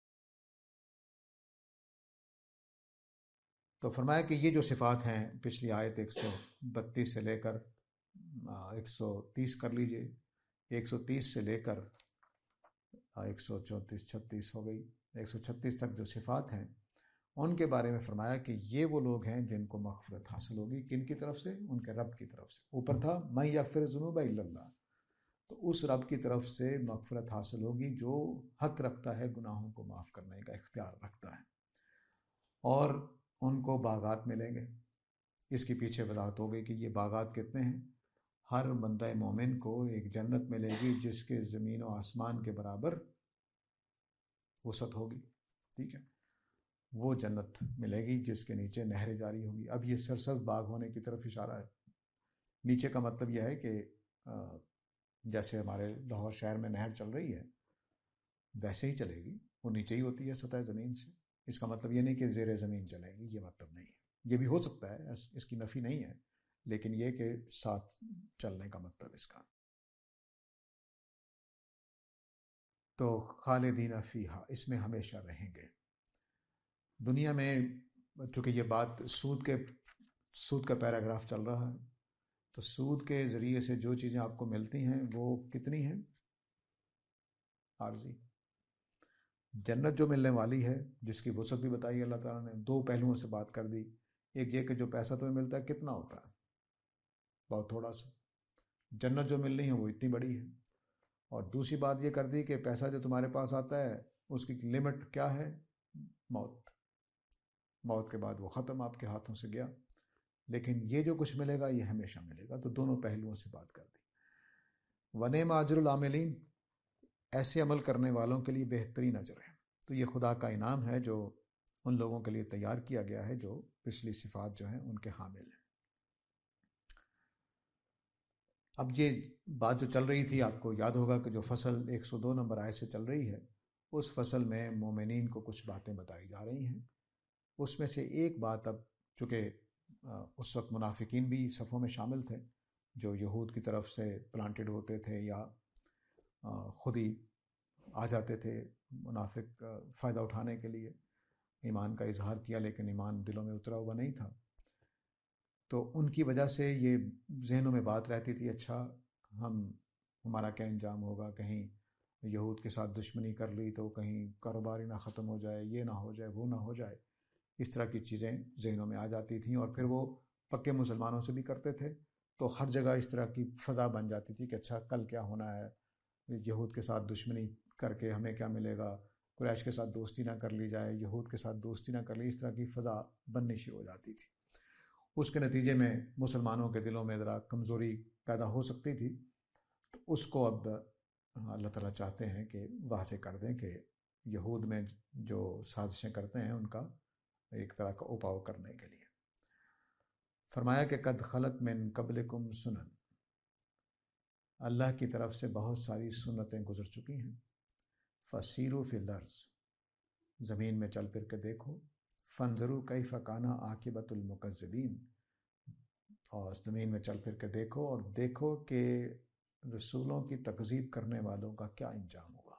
تو فرمایا کہ یہ جو صفات ہیں، پچھلی آیت ایک سو بتیس سے لے کر ایک سو تیس کر لیجئے، ایک سو تیس سے لے کر ایک سو چونتیس چھتیس ہو گئی، ایک سو چھتیس تک جو صفات ہیں ان کے بارے میں فرمایا کہ یہ وہ لوگ ہیں جن کو مغفرت حاصل ہوگی۔ کن کی طرف سے؟ ان کے رب کی طرف سے۔ اوپر تھا مَن یغفر الذنوب الا اللہ، تو اس رب کی طرف سے مغفرت حاصل ہوگی جو حق رکھتا ہے گناہوں کو معاف کرنے کا، اختیار رکھتا ہے، اور ان کو باغات ملیں گے۔ اس کی پیچھے وضاحت ہو گئی کہ یہ باغات کتنے ہیں۔ ہر بندہ مومن کو ایک جنت ملے گی جس کے زمین و آسمان کے برابر وسعت ہوگی، ٹھیک ہے، وہ جنت ملے گی جس کے نیچے نہریں جاری ہوگی۔ اب یہ سرسبز باغ ہونے کی طرف اشارہ ہے۔ نیچے کا مطلب یہ ہے کہ جیسے ہمارے لاہور شہر میں نہر چل رہی ہے ویسے ہی چلے گی، وہ نیچے ہی ہوتی ہے سطح زمین سے. اس کا مطلب یہ نہیں کہ زیر زمین چلے گی، یہ مطلب نہیں ہے. یہ بھی ہو سکتا ہے، اس کی نفی نہیں ہے، لیکن یہ کہ ساتھ چلنے کا مطلب اس کا. تو خالدین فیہا، اس میں ہمیشہ رہیں گے. دنیا میں چونکہ یہ بات سود کے سود کا پیراگراف چل رہا ہے، تو سود کے ذریعے سے جو چیزیں آپ کو ملتی ہیں وہ کتنی ہیں؟ عارضی جنت جو ملنے والی ہے، جس کی وسعت بھی بتائی اللہ تعالیٰ نے، دو پہلوؤں سے بات کر دی. ایک یہ کہ جو پیسہ تمہیں ملتا ہے کتنا ہوتا ہے، بہت تھوڑا سا. جنت جو مل رہی ہے وہ اتنی بڑی ہے. اور دوسری بات یہ کر دی کہ پیسہ جو تمہارے پاس آتا ہے اس کی لمٹ کیا ہے؟ موت. موت کے بعد وہ ختم، آپ کے ہاتھوں سے گیا. لیکن یہ جو کچھ ملے گا یہ ہمیشہ ملے گا. تو دونوں پہلوؤں سے بات کر دی. وَنِعْمَ أَجْرُ الْعَامِلِينَ، ایسے عمل کرنے والوں کے لیے بہترین اجر ہے. تو یہ خدا کا انعام ہے جو ان لوگوں کے لیے تیار کیا گیا ہے جو پچھلی صفات جو ہیں ان کے حامل ہیں. اب یہ بات جو چل رہی تھی، آپ کو یاد ہوگا کہ جو فصل ایک سو دو نمبر آیت سے چل رہی ہے، اس فصل میں مومنین کو کچھ باتیں بتائی جا رہی ہیں. اس میں سے ایک بات، اب چونکہ اس وقت منافقین بھی صفوں میں شامل تھے جو یہود کی طرف سے پلانٹڈ ہوتے تھے یا خود ہی آ جاتے تھے منافق فائدہ اٹھانے کے لیے. ایمان کا اظہار کیا لیکن ایمان دلوں میں اترا ہوا نہیں تھا. تو ان کی وجہ سے یہ ذہنوں میں بات رہتی تھی، اچھا ہم ہمارا کیا انجام ہوگا، کہیں یہود کے ساتھ دشمنی کر لی تو کہیں کاروبار ہی نہ ختم ہو جائے، یہ نہ ہو جائے، وہ نہ ہو جائے. اس طرح کی چیزیں ذہنوں میں آ جاتی تھیں. اور پھر وہ پکے مسلمانوں سے بھی کرتے تھے، تو ہر جگہ اس طرح کی فضا بن جاتی تھی کہ اچھا کل کیا ہونا ہے، یہود کے ساتھ دشمنی کر کے ہمیں کیا ملے گا، قریش کے ساتھ دوستی نہ کر لی جائے، یہود کے ساتھ دوستی نہ کر لی. اس طرح کی فضا بننی شروع ہو جاتی تھی. اس کے نتیجے میں مسلمانوں کے دلوں میں ذرا کمزوری پیدا ہو سکتی تھی. تو اس کو اب اللہ تعالیٰ چاہتے ہیں کہ واضح کر دیں کہ یہود میں جو سازشیں کرتے ہیں ان کا ایک طرح کا اپاؤ کرنے کے لیے. فرمایا کہ قد خلت من قبلکم سنن، اللہ کی طرف سے بہت ساری سنتیں گزر چکی ہیں. فسیروا فی الارض، زمین میں چل پھر کے دیکھو. فانظروا کیف کان عاقبۃ المکذبین، اور زمین میں چل پھر کے دیکھو اور دیکھو کہ رسولوں کی تکذیب کرنے والوں کا کیا انجام ہوا.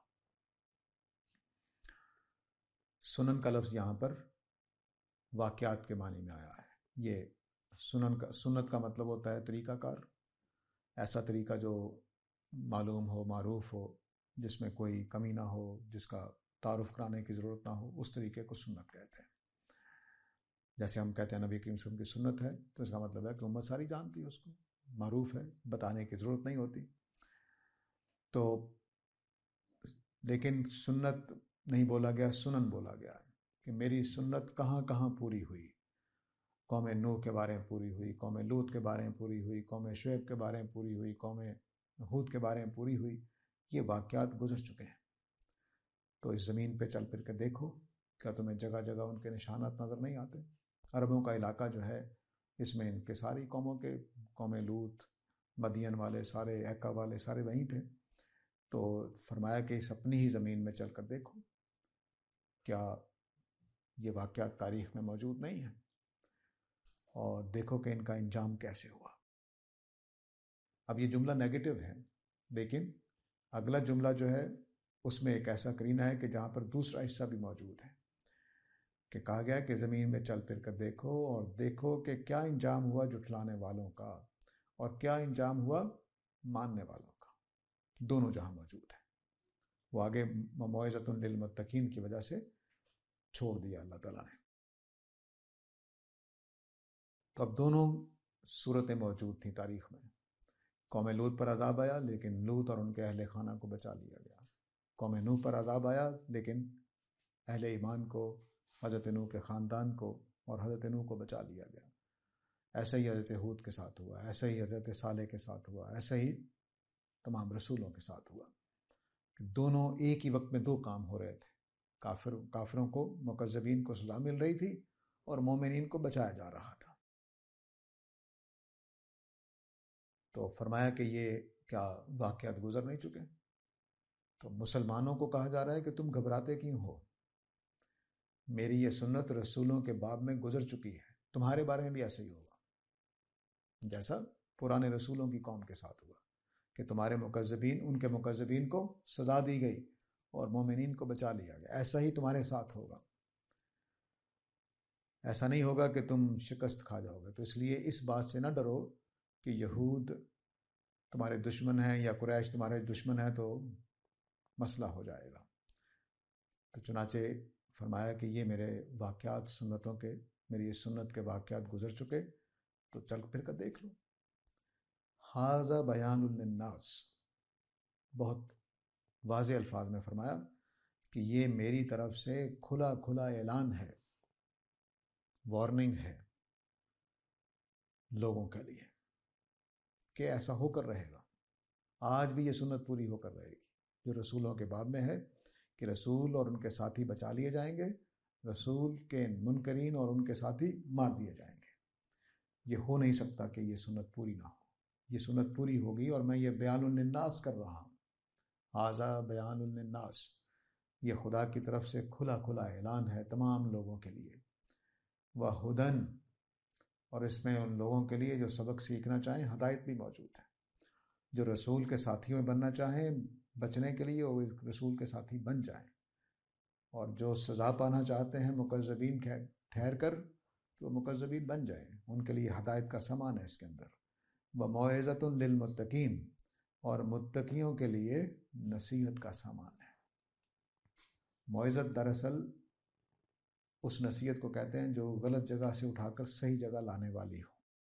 سنن کا لفظ یہاں پر واقعات کے معنی میں آیا ہے. یہ سنن کا سنت کا مطلب ہوتا ہے طریقہ کار، ایسا طریقہ جو معلوم ہو، معروف ہو، جس میں کوئی کمی نہ ہو، جس کا تعارف کرانے کی ضرورت نہ ہو، اس طریقے کو سنت کہتے ہیں. جیسے ہم کہتے ہیں نبی کریم صلی اللہ علیہ وسلم کی سنت ہے، تو اس کا مطلب ہے کہ امت ساری جانتی ہے، اس کو معروف ہے، بتانے کی ضرورت نہیں ہوتی. تو لیکن سنت نہیں بولا گیا، سنن بولا گیا کہ میری سنت کہاں کہاں پوری ہوئی. قوم نوح کے بارے میں پوری ہوئی، قوم لوط کے بارے میں پوری ہوئی، قوم شعیب کے بارے میں پوری ہوئی، قوم ہود کے بارے میں پوری ہوئی. یہ واقعات گزر چکے ہیں. تو اس زمین پہ چل پھر کے دیکھو، کیا تمہیں جگہ جگہ ان کے نشانات نظر نہیں آتے؟ عربوں کا علاقہ جو ہے اس میں ان کے ساری قوموں کے، قوم لوط، مدین والے سارے، ایکا والے سارے وہیں تھے. تو فرمایا کہ اس اپنی ہی زمین میں چل کر دیکھو، کیا یہ واقعات تاریخ میں موجود نہیں ہیں، اور دیکھو کہ ان کا انجام کیسے ہوا. اب یہ جملہ نیگیٹو ہے، لیکن اگلا جملہ جو ہے اس میں ایک ایسا کرینہ ہے کہ جہاں پر دوسرا حصہ بھی موجود ہے، کہ کہا گیا کہ زمین میں چل پھر کر دیکھو اور دیکھو کہ کیا انجام ہوا جھٹلانے والوں کا اور کیا انجام ہوا ماننے والوں کا. دونوں جہاں موجود ہیں. وہ آگے موعظۃ للمتقین کی وجہ سے چھوڑ دیا اللہ تعالیٰ نے. تو اب دونوں صورتیں موجود تھیں تاریخ میں. قوم لوط پر عذاب آیا لیکن لوط اور ان کے اہل خانہ کو بچا لیا گیا. قوم نوح پر عذاب آیا لیکن اہل ایمان کو، حضرت نوح کے خاندان کو اور حضرت نوح کو بچا لیا گیا. ایسا ہی حضرت ہود کے ساتھ ہوا، ایسا ہی حضرت صالح کے ساتھ ہوا، ایسا ہی تمام رسولوں کے ساتھ ہوا. دونوں ایک ہی وقت میں دو کام ہو رہے تھے. کافر کافروں کو، مکذبین کو سزا مل رہی تھی اور مومنین کو بچایا جا رہا تھا. تو فرمایا کہ یہ کیا واقعات گزر نہیں چکے؟ تو مسلمانوں کو کہا جا رہا ہے کہ تم گھبراتے کیوں ہو؟ میری یہ سنت رسولوں کے باب میں گزر چکی ہے، تمہارے بارے میں بھی ایسا ہی ہوگا جیسا پرانے رسولوں کی قوم کے ساتھ ہوا کہ تمہارے مکذبین ان کے مکذبین کو سزا دی گئی اور مومنین کو بچا لیا گیا۔ ایسا ہی تمہارے ساتھ ہوگا، ایسا نہیں ہوگا کہ تم شکست کھا جاؤ گے۔ تو اس لیے اس بات سے نہ ڈرو کہ یہود تمہارے دشمن ہیں یا قریش تمہارے دشمن ہیں تو مسئلہ ہو جائے گا۔ تو چنانچہ فرمایا کہ یہ میرے واقعات سنتوں کے، میری اس سنت کے واقعات گزر چکے، تو چل پھر کر دیکھ لو۔ ھذا بیان للناس، بہت واضح الفاظ میں فرمایا کہ یہ میری طرف سے کھلا کھلا اعلان ہے، وارننگ ہے لوگوں کے لیے کہ ایسا ہو کر رہے گا۔ آج بھی یہ سنت پوری ہو کر رہے گی جو رسولوں کے باب میں ہے کہ رسول اور ان کے ساتھی بچا لیے جائیں گے، رسول کے منکرین اور ان کے ساتھی مار دیے جائیں گے۔ یہ ہو نہیں سکتا کہ یہ سنت پوری نہ ہو، یہ سنت پوری ہوگی، اور میں یہ بیان للناس کر رہا ہوں۔ ھذا بیان للناس، یہ خدا کی طرف سے کھلا کھلا اعلان ہے تمام لوگوں کے لیے۔ وہدن، اور اس میں ان لوگوں کے لیے جو سبق سیکھنا چاہیں ہدایت بھی موجود ہے۔ جو رسول کے ساتھیوں میں بننا چاہیں بچنے کے لیے، وہ رسول کے ساتھی بن جائیں، اور جو سزا پانا چاہتے ہیں مکذبین ٹھہر کر تو مکذبین بن جائیں۔ ان کے لیے ہدایت کا سامان ہے اس کے اندر۔ وموعظۃ للمتقین، اور متقیوں کے لیے نصیحت کا سامان ہے۔ موعظت دراصل اس نصیحت کو کہتے ہیں جو غلط جگہ سے اٹھا کر صحیح جگہ لانے والی ہو۔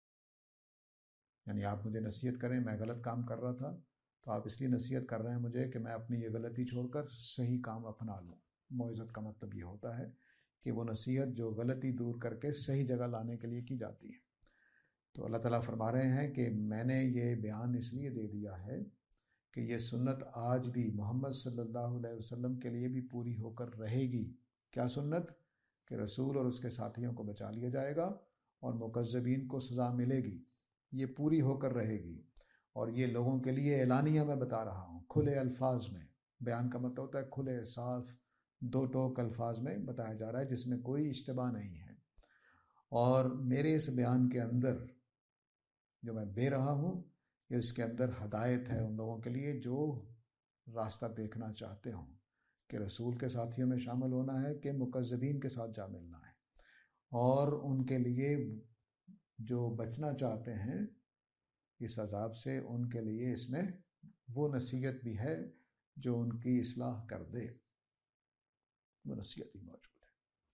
یعنی آپ مجھے نصیحت کریں، میں غلط کام کر رہا تھا تو آپ اس لیے نصیحت کر رہے ہیں مجھے کہ میں اپنی یہ غلطی چھوڑ کر صحیح کام اپنا لوں۔ موعظت کا مطلب یہ ہوتا ہے کہ وہ نصیحت جو غلطی دور کر کے صحیح جگہ لانے کے لیے کی جاتی ہے۔ تو اللہ تعالیٰ فرما رہے ہیں کہ میں نے یہ بیان اس لیے دے دیا ہے کہ یہ سنت آج بھی محمد صلی اللہ علیہ وسلم کے لیے بھی پوری ہو کر رہے گی۔ کیا سنت؟ کہ رسول اور اس کے ساتھیوں کو بچا لیا جائے گا اور مکذبین کو سزا ملے گی، یہ پوری ہو کر رہے گی۔ اور یہ لوگوں کے لیے اعلانیہ میں بتا رہا ہوں، کھلے الفاظ میں۔ بیان کا مطلب ہوتا ہے کھلے صاف دو ٹوک الفاظ میں بتایا جا رہا ہے جس میں کوئی اشتباہ نہیں ہے۔ اور میرے اس بیان کے اندر جو میں دے رہا ہوں کہ اس کے اندر ہدایت ہے ان لوگوں کے لیے جو راستہ دیکھنا چاہتے ہوں کہ رسول کے ساتھیوں میں شامل ہونا ہے کہ مکذبین کے ساتھ جا ملنا ہے، اور ان کے لیے جو بچنا چاہتے ہیں اس عذاب سے، ان کے لیے اس میں وہ نصیحت بھی ہے جو ان کی اصلاح کر دے، وہ نصیحت بھی موجود ہے۔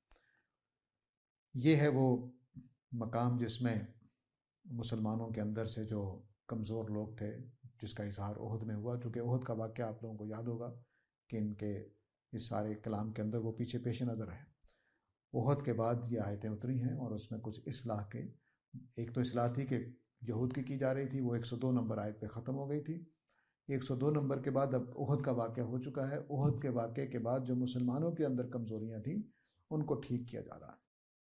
یہ ہے وہ مقام جس میں مسلمانوں کے اندر سے جو کمزور لوگ تھے جس کا اظہار احد میں ہوا، چونکہ احد کا واقعہ آپ لوگوں کو یاد ہوگا کہ ان کے اس سارے کلام کے اندر وہ پیچھے پیش نظر ہے۔ احد کے بعد یہ آیتیں اتری ہیں اور اس میں کچھ اصلاح کے، ایک تو اصلاح تھی کہ یہود کی کی جا رہی تھی، وہ ایک سو دو نمبر آیت پہ ختم ہو گئی تھی۔ ایک سو دو نمبر کے بعد اب احد کا واقعہ ہو چکا ہے۔ احد کے واقعے کے بعد جو مسلمانوں کے اندر کمزوریاں تھیں ان کو ٹھیک کیا جا رہا ہے۔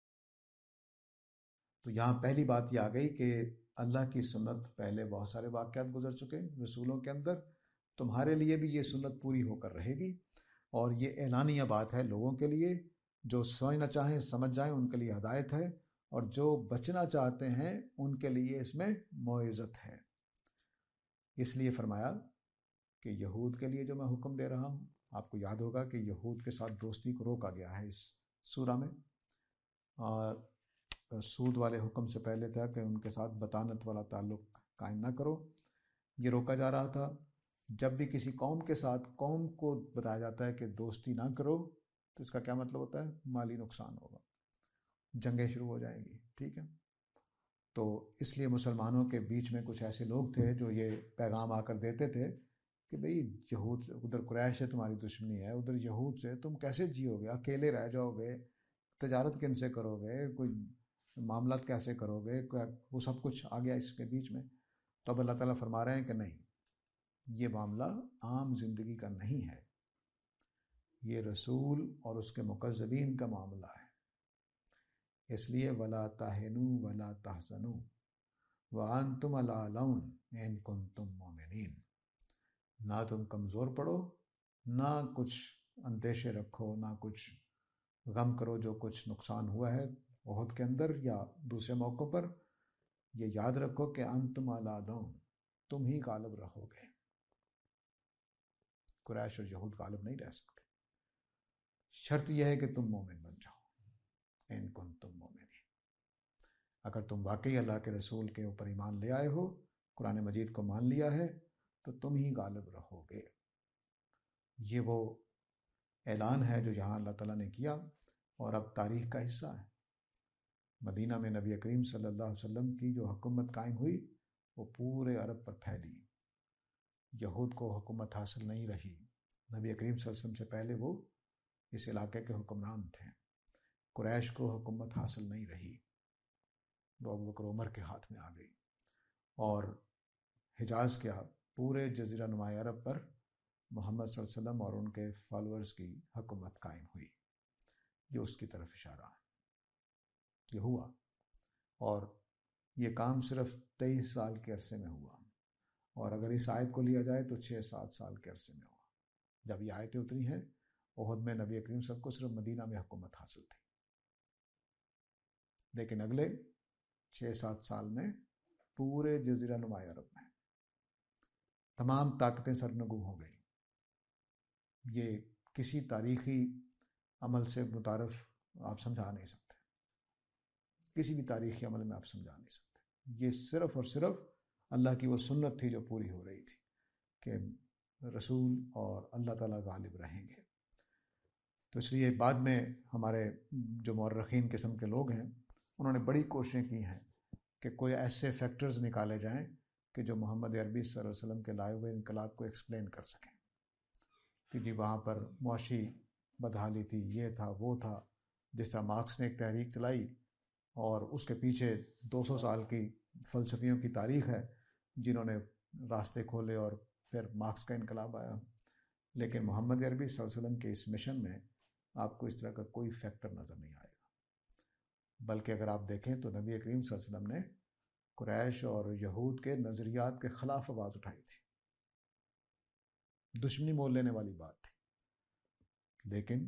تو یہاں پہلی بات یہ آ گئی کہ اللہ کی سنت پہلے بہت سارے واقعات گزر چکے رسولوں کے اندر، تمہارے لیے بھی یہ سنت پوری ہو کر رہے گی، اور یہ اعلانیہ بات ہے لوگوں کے لیے، جو سمجھنا چاہیں سمجھ جائیں ان کے لیے ہدایت ہے، اور جو بچنا چاہتے ہیں ان کے لیے اس میں موعظت ہے۔ اس لیے فرمایا کہ یہود کے لیے جو میں حکم دے رہا ہوں، آپ کو یاد ہوگا کہ یہود کے ساتھ دوستی کو روکا گیا ہے اس سورہ میں، اور سود والے حکم سے پہلے تھا کہ ان کے ساتھ بطانت والا تعلق قائم نہ کرو، یہ روکا جا رہا تھا۔ جب بھی کسی قوم کے ساتھ قوم کو بتایا جاتا ہے کہ دوستی نہ کرو تو اس کا کیا مطلب ہوتا ہے؟ مالی نقصان ہوگا، جنگیں شروع ہو جائیں گی، ٹھیک ہے۔ تو اس لیے مسلمانوں کے بیچ میں کچھ ایسے لوگ تھے جو یہ پیغام آ کر دیتے تھے کہ بھئی یہود، ادھر قریش سے تمہاری دشمنی ہے، ادھر یہود سے تم کیسے جیو گے، اکیلے رہ جاؤ گے، تجارت کن سے کرو گے، کوئی معاملات کیسے کرو گے، وہ سب کچھ آ گیا اس کے بیچ میں۔ تو اب اللہ تعالیٰ فرما رہے ہیں کہ نہیں، یہ معاملہ عام زندگی کا نہیں ہے، یہ رسول اور اس کے مکذبین کا معاملہ ہے۔ اس لیے وَلَا تَهِنُوا وَلَا تَحْزَنُوا وَأَنْتُمُ الْأَعْلَوْنَ إِن كُنتُم مُؤْمِنِينَ، نہ تم کمزور پڑو نہ کچھ اندیشے رکھو، نہ کچھ غم کرو جو کچھ نقصان ہوا ہے احد کے اندر یا دوسرے موقعوں پر. یہ یاد رکھو کہ انتم الاعلون، تم ہی غالب رہو گے. قریش اور یہود غالب نہیں رہ سکتے. شرط یہ ہے کہ تم مومن بن جاؤ. ان کنتم مومنین، اگر تم واقعی اللہ کے رسول کے اوپر ایمان لے آئے ہو، قرآن مجید کو مان لیا ہے، تو تم ہی غالب رہو گے. یہ وہ اعلان ہے جو یہاں اللہ تعالیٰ نے کیا اور اب تاریخ کا حصہ ہے. مدینہ میں نبی کریم صلی اللہ علیہ وسلم کی جو حکومت قائم ہوئی وہ پورے عرب پر پھیلی. یہود کو حکومت حاصل نہیں رہی. نبی کریم صلی اللہ علیہ وسلم سے پہلے وہ اس علاقے کے حکمران تھے. قریش کو حکومت حاصل نہیں رہی، وہ ابو بکر عمر کے ہاتھ میں آ گئی، اور حجاز کیا پورے جزیرہ نما عرب پر محمد صلی اللہ علیہ وسلم اور ان کے فالورز کی حکومت قائم ہوئی. یہ اس کی طرف اشارہ ہے. یہ ہوا، اور یہ کام صرف تیئیس سال کے عرصے میں ہوا، اور اگر اس آیت کو لیا جائے تو چھ سات سال کے عرصے میں ہوا. جب یہ آیتیں اتری ہیں احد میں نبی کریم صلی اللہ علیہ وسلم کو صرف مدینہ میں حکومت حاصل تھی، لیکن اگلے چھ سات سال میں پورے جزیرہ نما عرب میں تمام طاقتیں سرنگو ہو گئی. یہ کسی تاریخی عمل سے متعارف آپ سمجھا نہیں سکتے، کسی بھی تاریخی عمل میں آپ سمجھا نہیں سکتے. یہ صرف اور صرف اللہ کی وہ سنت تھی جو پوری ہو رہی تھی کہ رسول اور اللہ تعالیٰ غالب رہیں گے. تو اس لیے بعد میں ہمارے جو مورخین قسم کے لوگ ہیں انہوں نے بڑی کوششیں کی ہیں کہ کوئی ایسے فیکٹرز نکالے جائیں کہ جو محمد عربی صلی اللہ علیہ وسلم کے لائے ہوئے انقلاب کو ایکسپلین کر سکیں کہ جی وہاں پر معاشی بدحالی تھی، یہ تھا وہ تھا. جس طرح مارکس نے ایک تحریک چلائی اور اس کے پیچھے دو سو سال کی فلسفیوں کی تاریخ ہے جنہوں نے راستے کھولے اور پھر مارکس کا انقلاب آیا. لیکن محمد عربی صلی اللہ علیہ وسلم کے اس مشن میں آپ کو اس طرح کا کوئی فیکٹر نظر نہیں آئے گا. بلکہ اگر آپ دیکھیں تو نبی کریم صلی اللہ علیہ وسلم نے قریش اور یہود کے نظریات کے خلاف آواز اٹھائی تھی. دشمنی مول لینے والی بات تھی. لیکن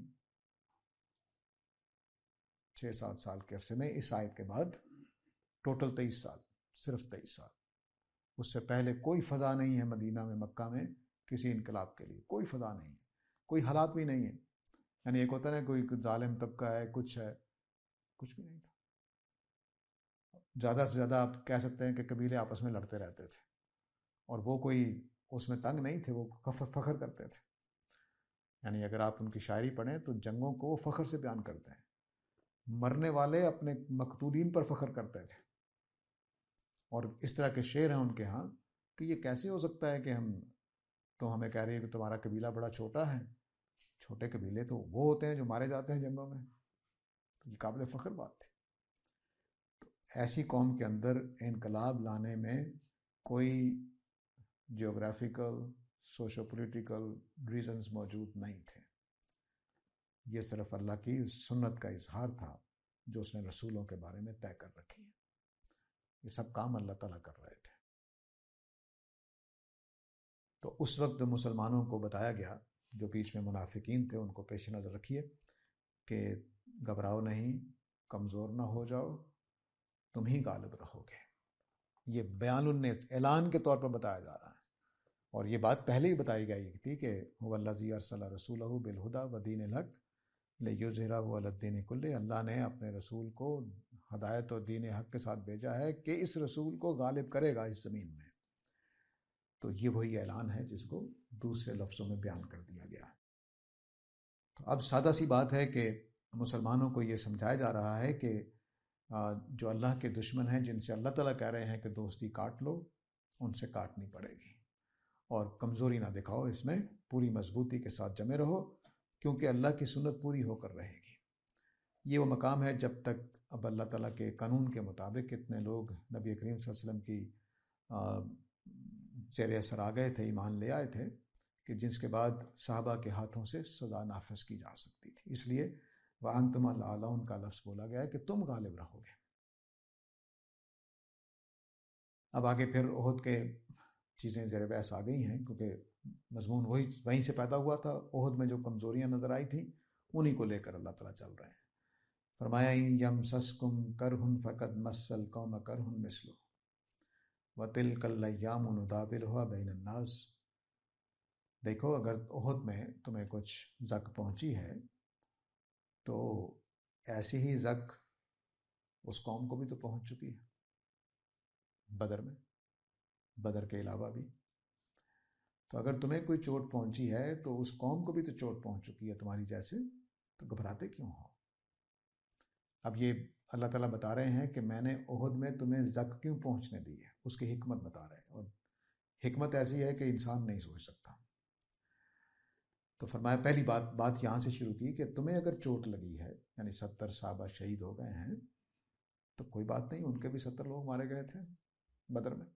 چھ سات سال کے عرصے میں اس آیت کے بعد ٹوٹل تیئیس سال، صرف تیئیس سال، اس سے پہلے کوئی فضا نہیں ہے مدینہ میں، مکہ میں کسی انقلاب کے لیے کوئی فضا نہیں ہے، کوئی حالات بھی نہیں ہے. یعنی ایک ہوتا ہے کوئی ظالم طبقہ ہے، کچھ ہے، کچھ بھی نہیں تھا. زیادہ سے زیادہ آپ کہہ سکتے ہیں کہ قبیلے آپس میں لڑتے رہتے تھے، اور وہ کوئی اس میں تنگ نہیں تھے، وہ فخر کرتے تھے. یعنی اگر آپ ان کی شاعری پڑھیں تو جنگوں کو وہ فخر سے بیان کرتے ہیں. مرنے والے اپنے مقتولین پر فخر کرتے تھے، اور اس طرح کے شعر ہیں ان کے ہاں کہ یہ کیسے ہو سکتا ہے کہ ہم تو ہمیں کہہ رہی ہے کہ تمہارا قبیلہ بڑا چھوٹا ہے. چھوٹے قبیلے تو وہ ہوتے ہیں جو مارے جاتے ہیں جنگوں میں. تو یہ قابل فخر بات تھی. تو ایسی قوم کے اندر انقلاب لانے میں کوئی جیوگرافیکل سوشو پولیٹیکل ریزنز موجود نہیں تھے. یہ صرف اللہ کی سنت کا اظہار تھا جو اس نے رسولوں کے بارے میں طے کر رکھی ہے. یہ سب کام اللہ تعالیٰ کر رہے تھے. تو اس وقت مسلمانوں کو بتایا گیا، جو بیچ میں منافقین تھے ان کو پیش نظر رکھیے کہ گھبراؤ نہیں، کمزور نہ ہو جاؤ، تم ہی غالب رہو گے. یہ بیان النیس اعلان کے طور پر بتایا جا رہا ہے، اور یہ بات پہلے ہی بتائی گئی تھی کہ هو الذی ارسل رسولہ بالہدی ودین الحق لیظہرہ علی الدین کلہ. اللہ نے اپنے رسول کو ہدایت اور دین حق کے ساتھ بھیجا ہے کہ اس رسول کو غالب کرے گا اس زمین میں. تو یہ وہی اعلان ہے جس کو دوسرے لفظوں میں بیان کر دیا گیا. تو اب سادہ سی بات ہے کہ مسلمانوں کو یہ سمجھایا جا رہا ہے کہ جو اللہ کے دشمن ہیں، جن سے اللہ تعالیٰ کہہ رہے ہیں کہ دوستی کاٹ لو، ان سے کاٹنی پڑے گی، اور کمزوری نہ دکھاؤ، اس میں پوری مضبوطی کے ساتھ جمے رہو، کیونکہ اللہ کی سنت پوری ہو کر رہے گی. یہ وہ مقام ہے جب تک اب اللہ تعالیٰ کے قانون کے مطابق اتنے لوگ نبی کریم صلی اللہ علیہ وسلم کی زیر اثر آ گئے تھے، ایمان لے آئے تھے، کہ جس کے بعد صحابہ کے ہاتھوں سے سزا نافذ کی جا سکتی تھی. اس لیے وَأَنْتُمُ الْأَعْلَوْنَ کا لفظ بولا گیا ہے کہ تم غالب رہو گے. اب آگے پھر احد کے چیزیں زیر بحث آ گئی ہیں، کیونکہ مضمون وہی وہیں سے پیدا ہوا تھا۔ احد میں جو کمزوریاں نظر آئی تھیں انہی کو لے کر اللہ تعالیٰ چل رہے ہیں۔ فرمایا یمسسکم کرہن فقد مس القوم کرہن مثلہ وتلک الایام نداولها بین الناس۔ دیکھو اگر احد میں تمہیں کچھ زک پہنچی ہے تو ایسی ہی زک اس قوم کو بھی تو پہنچ چکی ہے بدر میں، بدر کے علاوہ بھی۔ تو اگر تمہیں کوئی چوٹ پہنچی ہے تو اس قوم کو بھی تو چوٹ پہنچ چکی ہے تمہاری جیسے، تو گھبراتے کیوں ہو؟ اب یہ اللہ تعالیٰ بتا رہے ہیں کہ میں نے احد میں تمہیں زک کیوں پہنچنے دی ہے، اس کی حکمت بتا رہے ہیں، اور حکمت ایسی ہے کہ انسان نہیں سوچ سکتا۔ تو فرمایا پہلی بات بات یہاں سے شروع کی کہ تمہیں اگر چوٹ لگی ہے، یعنی ستر صحابہ شہید ہو گئے ہیں، تو کوئی بات نہیں، ان کے بھی ستر لوگ مارے گئے تھے بدر میں۔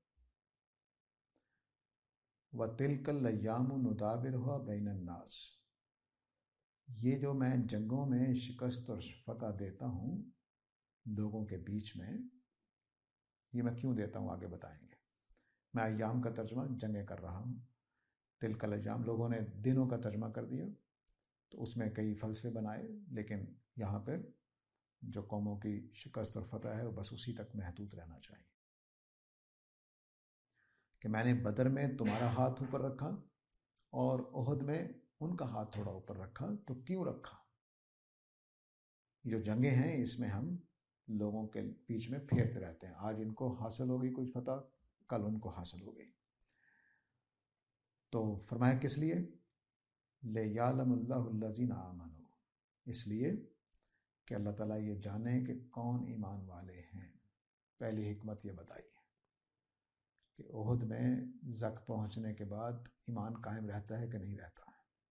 وَتِلْكَ الْأَيَّامُ نُدَاوِلُهَا بَيْنَ النَّاسِ، یہ جو میں جنگوں میں شکست اور فتح دیتا ہوں لوگوں کے بیچ میں، یہ میں کیوں دیتا ہوں آگے بتائیں گے۔ میں ایام کا ترجمہ جنگیں کر رہا ہوں، تلک الایام لوگوں نے دنوں کا ترجمہ کر دیا، تو اس میں کئی فلسفے بنائے، لیکن یہاں پہ جو قوموں کی شکست اور فتح ہے وہ بس اسی تک محدود رہنا چاہیے کہ میں نے بدر میں تمہارا ہاتھ اوپر رکھا اور احد میں ان کا ہاتھ تھوڑا اوپر رکھا۔ تو کیوں رکھا؟ جو جنگیں ہیں اس میں ہم لوگوں کے بیچ میں پھیرتے رہتے ہیں، آج ان کو حاصل ہوگی کوئی فتح، کل ان کو حاصل ہو گئی۔ تو فرمایا کس لیے؟ لِیَعْلَمَ اللَّهُ الَّذِينَ آمَنُوا، اس لیے کہ اللہ تعالیٰ یہ جانے کہ کون ایمان والے ہیں۔ پہلی حکمت یہ بتائی ہے کہ احد میں زک پہنچنے کے بعد ایمان قائم رہتا ہے کہ نہیں رہتا۔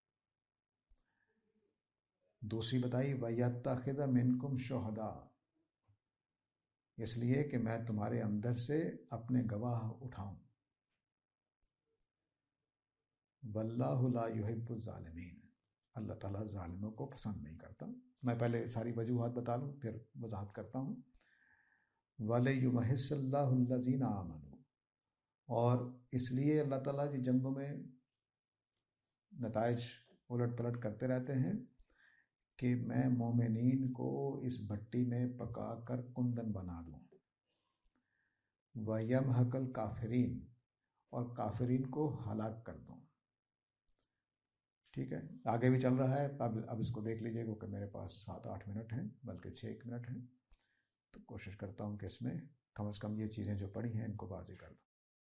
دوسری بتائی وَيَتَّخِذَ مِنْكُمْ شُهَدَاءَ، اس لیے کہ میں تمہارے اندر سے اپنے گواہ اٹھاؤں۔ وَاللَّهُ لَا يُحِبُّ الظَّالِمِينَ، اللہ تعالیٰ ظالموں کو پسند نہیں کرتا۔ میں پہلے ساری وجوہات بتا لوں پھر وضاحت کرتا ہوں۔ وَلَيُمَحِصَّ اللَّهُ الَّذِينَ آمَنُوا، اور اس لیے اللہ تعالیٰ کی جنگوں میں نتائج الٹ پلٹ کرتے رہتے ہیں کہ میں مومنین کو اس بھٹی میں پکا کر کندن بنا دوں۔ وَيَمْحَقَ الْكَافِرِينَ، اور کافرین کو ہلاک کر دوں۔ ٹھیک ہے، آگے بھی چل رہا ہے، اب اب اس کو دیکھ لیجئے گا کہ میرے پاس سات آٹھ منٹ ہیں، بلکہ چھ ایک منٹ ہیں، تو کوشش کرتا ہوں کہ اس میں کم از کم یہ چیزیں جو پڑھی ہیں ان کو واضح کر دوں۔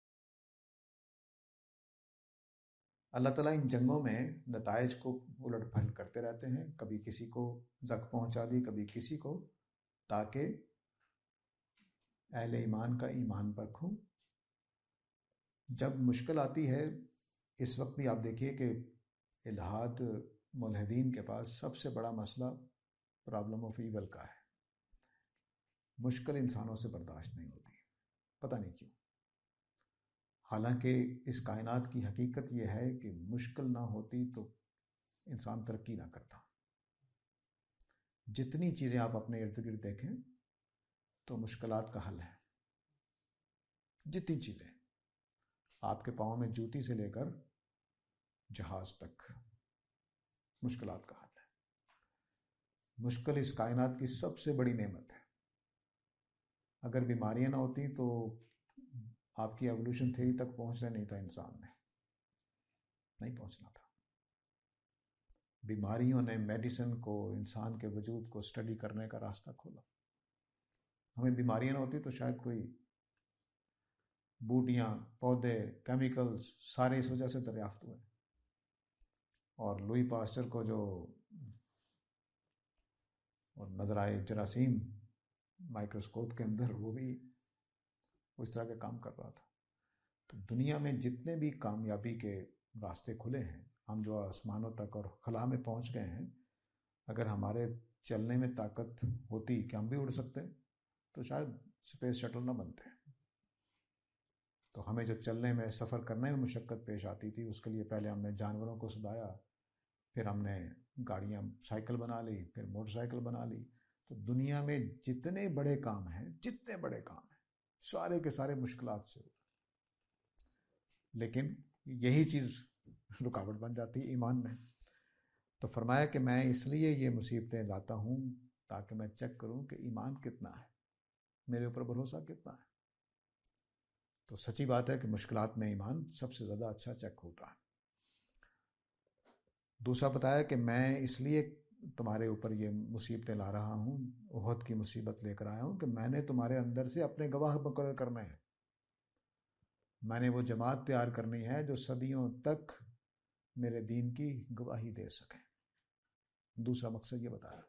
اللہ تعالیٰ ان جنگوں میں نتائج کو الٹ پھلٹ کرتے رہتے ہیں، کبھی کسی کو زک پہنچا دی، کبھی کسی کو، تاکہ اہل ایمان کا ایمان پرکھوں۔ جب مشکل آتی ہے، اس وقت بھی آپ دیکھیے کہ الہاد ملحدین کے پاس سب سے بڑا مسئلہ پرابلم آف ایول کا ہے۔ مشکل انسانوں سے برداشت نہیں ہوتی، پتہ نہیں کیوں، حالانکہ اس کائنات کی حقیقت یہ ہے کہ مشکل نہ ہوتی تو انسان ترقی نہ کرتا۔ جتنی چیزیں آپ اپنے ارد گرد دیکھیں تو مشکلات کا حل ہے، جتنی چیزیں آپ کے پاؤں میں جوتی سے لے کر جہاز تک مشکلات کا حل ہے۔ مشکل اس کائنات کی سب سے بڑی نعمت ہے۔ اگر بیماریاں نہ ہوتی تو آپ کی ایوولوشن تھیوری تک پہنچنا نہیں تھا، انسان نے نہیں پہنچنا تھا۔ بیماریوں نے میڈیسن کو، انسان کے وجود کو اسٹڈی کرنے کا راستہ کھولا۔ ہمیں بیماریاں نہ ہوتی تو شاید کوئی بوٹیاں، پودے، کیمیکلز سارے اس وجہ سے دریافت ہوئے، اور لوئی پاسچر کو جو اور نظر آئے جراثیم مائکروسکوپ کے اندر، وہ بھی اس طرح کے کام کر رہا تھا۔ تو دنیا میں جتنے بھی کامیابی کے راستے کھلے ہیں، ہم جو آسمانوں تک اور خلا میں پہنچ گئے ہیں، اگر ہمارے چلنے میں طاقت ہوتی کہ ہم بھی اڑ سکتے تو شاید اسپیس شٹل نہ بنتے۔ تو ہمیں جو چلنے میں، سفر کرنے میں مشقت پیش آتی تھی، اس کے لیے پہلے ہم نے جانوروں کو سدایا، پھر ہم نے گاڑیاں، سائیکل بنا لی، پھر موٹر سائیکل بنا لی۔ تو دنیا میں جتنے بڑے کام ہیں، جتنے بڑے کام ہیں، سارے کے سارے مشکلات سے۔ لیکن یہی چیز رکاوٹ بن جاتی ہے ایمان میں. تو فرمایا کہ میں اس لیے یہ مصیبتیں لاتا ہوں تاکہ میں چیک کروں کہ ایمان کتنا ہے، میرے اوپر بھروسہ کتنا ہے. تو سچی بات ہے کہ مشکلات میں ایمان سب سے زیادہ اچھا چیک ہوتا ہے. دوسرا بتایا کہ میں اس لیے تمہارے اوپر یہ مصیبتیں لا رہا ہوں، احد کی مصیبت لے کر آیا ہوں کہ میں نے تمہارے اندر سے اپنے گواہ مقرر کرنے ہیں. میں نے وہ جماعت تیار کرنی ہے جو صدیوں تک میرے دین کی گواہی دے سکے. دوسرا مقصد یہ بتایا.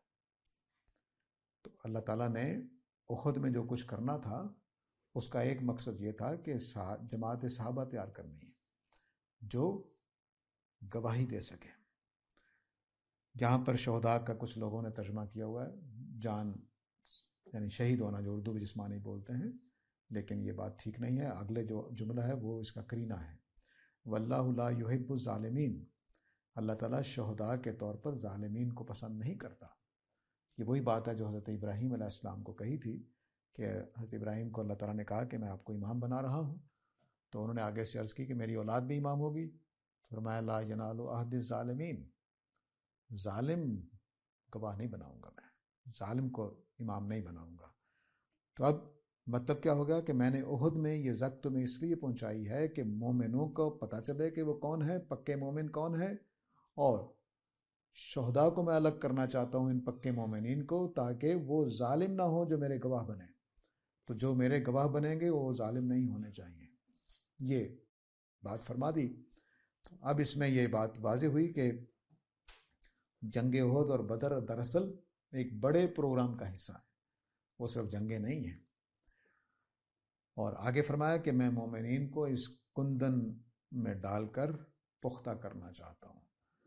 تو اللہ تعالیٰ نے احد میں جو کچھ کرنا تھا اس کا ایک مقصد یہ تھا کہ جماعت صحابہ تیار کرنی ہے جو گواہی دے سکے. جہاں پر شہداء کا کچھ لوگوں نے ترجمہ کیا ہوا ہے جان یعنی شہید ہونا، جو اردو میں جسمانی بولتے ہیں، لیکن یہ بات ٹھیک نہیں ہے. اگلے جو جملہ ہے وہ اس کا کرینہ ہے، واللہ لا یحب الظالمین. اللہ تعالیٰ شہداء کے طور پر ظالمین کو پسند نہیں کرتا. یہ وہی بات ہے جو حضرت ابراہیم علیہ السلام کو کہی تھی کہ حضرت ابراہیم کو اللہ تعالیٰ نے کہا کہ میں آپ کو امام بنا رہا ہوں. تو انہوں نے آگے سے عرض کی کہ میری اولاد بھی امام ہوگی. فرمایا لا ینال عہد الظالمین، ظالم گواہ نہیں بناؤں گا، میں ظالم کو امام نہیں بناؤں گا. تو اب مطلب کیا ہوگا کہ میں نے احد میں یہ زخم تمہیں اس لیے پہنچائی ہے کہ مومنوں کو پتہ چلے کہ وہ کون ہے، پکے مومن کون ہے، اور شہداء کو میں الگ کرنا چاہتا ہوں ان پکے مومنین کو تاکہ وہ ظالم نہ ہو جو میرے گواہ بنے. تو جو میرے گواہ بنیں گے وہ ظالم نہیں ہونے چاہیے. یہ بات فرما دی. اب اس میں یہ بات واضح ہوئی کہ جنگ احد اور بدر دراصل ایک بڑے پروگرام کا حصہ ہے، وہ صرف جنگیں نہیں ہیں. اور آگے فرمایا کہ میں مومنین کو اس کندن میں ڈال کر پختہ کرنا چاہتا ہوں.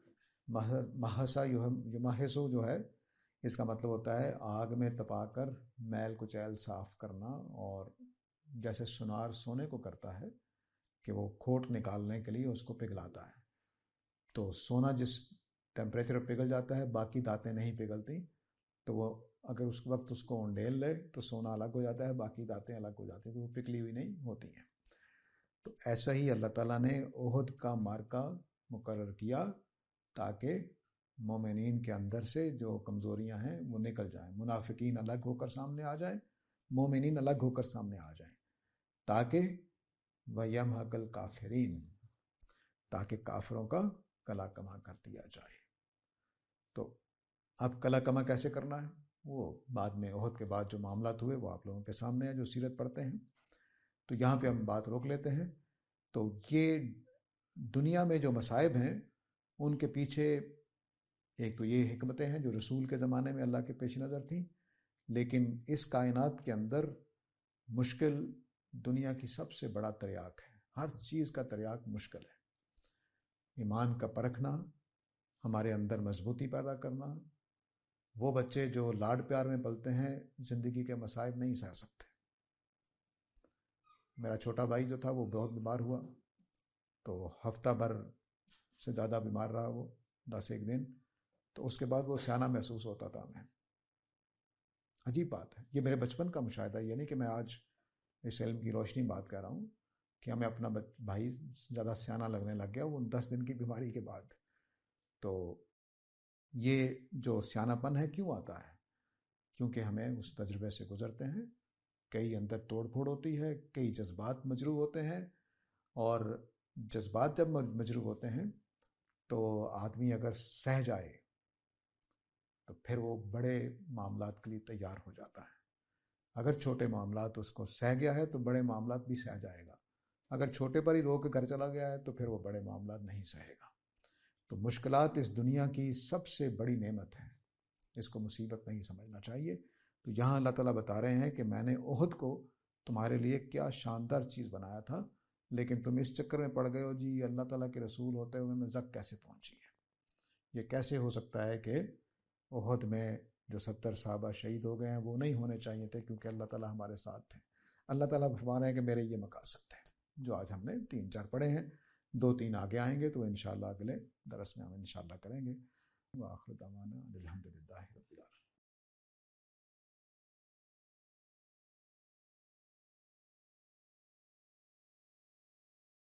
محسا یمحسو جو ہے اس کا مطلب ہوتا ہے آگ میں تپا کر میل کچیل صاف کرنا، اور جیسے سونار سونے کو کرتا ہے کہ وہ کھوٹ نکالنے کے لیے اس کو پگھلاتا ہے. تو سونا جس ٹیمپریچر پہ پگھل جاتا ہے باقی دانتیں نہیں پگھلتی، تو وہ اگر اس وقت اس کو انڈیل لے تو سونا الگ ہو جاتا ہے، باقی دانتیں الگ ہو جاتی ہیں، تو وہ پگھلی ہوئی نہیں ہوتی ہیں. تو ایسا ہی اللہ تعالیٰ نے احد کا مارکہ مقرر کیا تاکہ مومنین کے اندر سے جو کمزوریاں ہیں وہ نکل جائیں، منافقین الگ ہو کر سامنے آ جائیں، مومنین الگ ہو کر سامنے آ جائیں، تاکہ وَيَمْحَقَ الْكَافِرِينَ، تاکہ کافروں کا کلا کما کر دیا جائے. تو اب کلا کما کیسے کرنا ہے وہ بعد میں احد کے بعد جو معاملات ہوئے وہ آپ لوگوں کے سامنے ہیں جو سیرت پڑھتے ہیں. تو یہاں پہ ہم بات روک لیتے ہیں. تو یہ دنیا میں جو مصائب ہیں ان کے پیچھے ایک تو یہ حکمتیں ہیں جو رسول کے زمانے میں اللہ کے پیش نظر تھیں، لیکن اس کائنات کے اندر مشکل دنیا کی سب سے بڑا تریاق ہے. ہر چیز کا تریاق مشکل ہے. ایمان کا پرکھنا، ہمارے اندر مضبوطی پیدا کرنا. وہ بچے جو لاڈ پیار میں پلتے ہیں زندگی کے مصائب نہیں سہ سکتے. میرا چھوٹا بھائی جو تھا وہ بہت بیمار ہوا، تو ہفتہ بھر سے زیادہ بیمار رہا، وہ دس ایک دن. تو اس کے بعد وہ سیانہ محسوس ہوتا تھا. میں عجیب بات ہے، یہ میرے بچپن کا مشاہدہ، یہ نہیں کہ میں آج اس علم کی روشنی بات کہہ رہا ہوں کہ ہمیں اپنا بھائی زیادہ سیانہ لگنے لگ گیا وہ دس دن کی بیماری کے بعد. تو یہ جو سیانہ پن ہے کیوں آتا ہے؟ کیونکہ ہمیں اس تجربے سے گزرتے ہیں. کئی اندر توڑ پھوڑ ہوتی ہے، کئی جذبات مجروح ہوتے ہیں، اور جذبات جب مجروح ہوتے ہیں تو آدمی اگر سہ جائے تو پھر وہ بڑے معاملات کے لیے تیار ہو جاتا ہے. اگر چھوٹے معاملات اس کو سہ گیا ہے تو بڑے معاملات بھی سہ جائے گا. اگر چھوٹے پر ہی رو کے گھر چلا گیا ہے تو پھر وہ بڑے معاملات نہیں سہے گا. تو مشکلات اس دنیا کی سب سے بڑی نعمت ہے، اس کو مصیبت نہیں سمجھنا چاہیے. تو یہاں اللہ تعالیٰ بتا رہے ہیں کہ میں نے احد کو تمہارے لیے کیا شاندار چیز بنایا تھا، لیکن تم اس چکر میں پڑ گئے ہو جی اللہ تعالیٰ کے رسول ہوتے ہوئے میں زک کیسے پہنچی ہے. یہ کیسے ہو سکتا ہے کہ احد میں جو ستر صحابہ شہید ہو گئے ہیں وہ نہیں ہونے چاہیے تھے کیونکہ اللہ تعالیٰ ہمارے ساتھ تھے. اللہ تعالیٰ فرما رہے ہیں کہ میرے یہ مقاصد تھے جو آج ہم نے تین چار پڑھے ہیں. دو تین آگے آئیں گے تو انشاءاللہ اگلے درس میں ہم انشاءاللہ کریں گے. وآخر دعوانا الحمدللہ رب العالمین.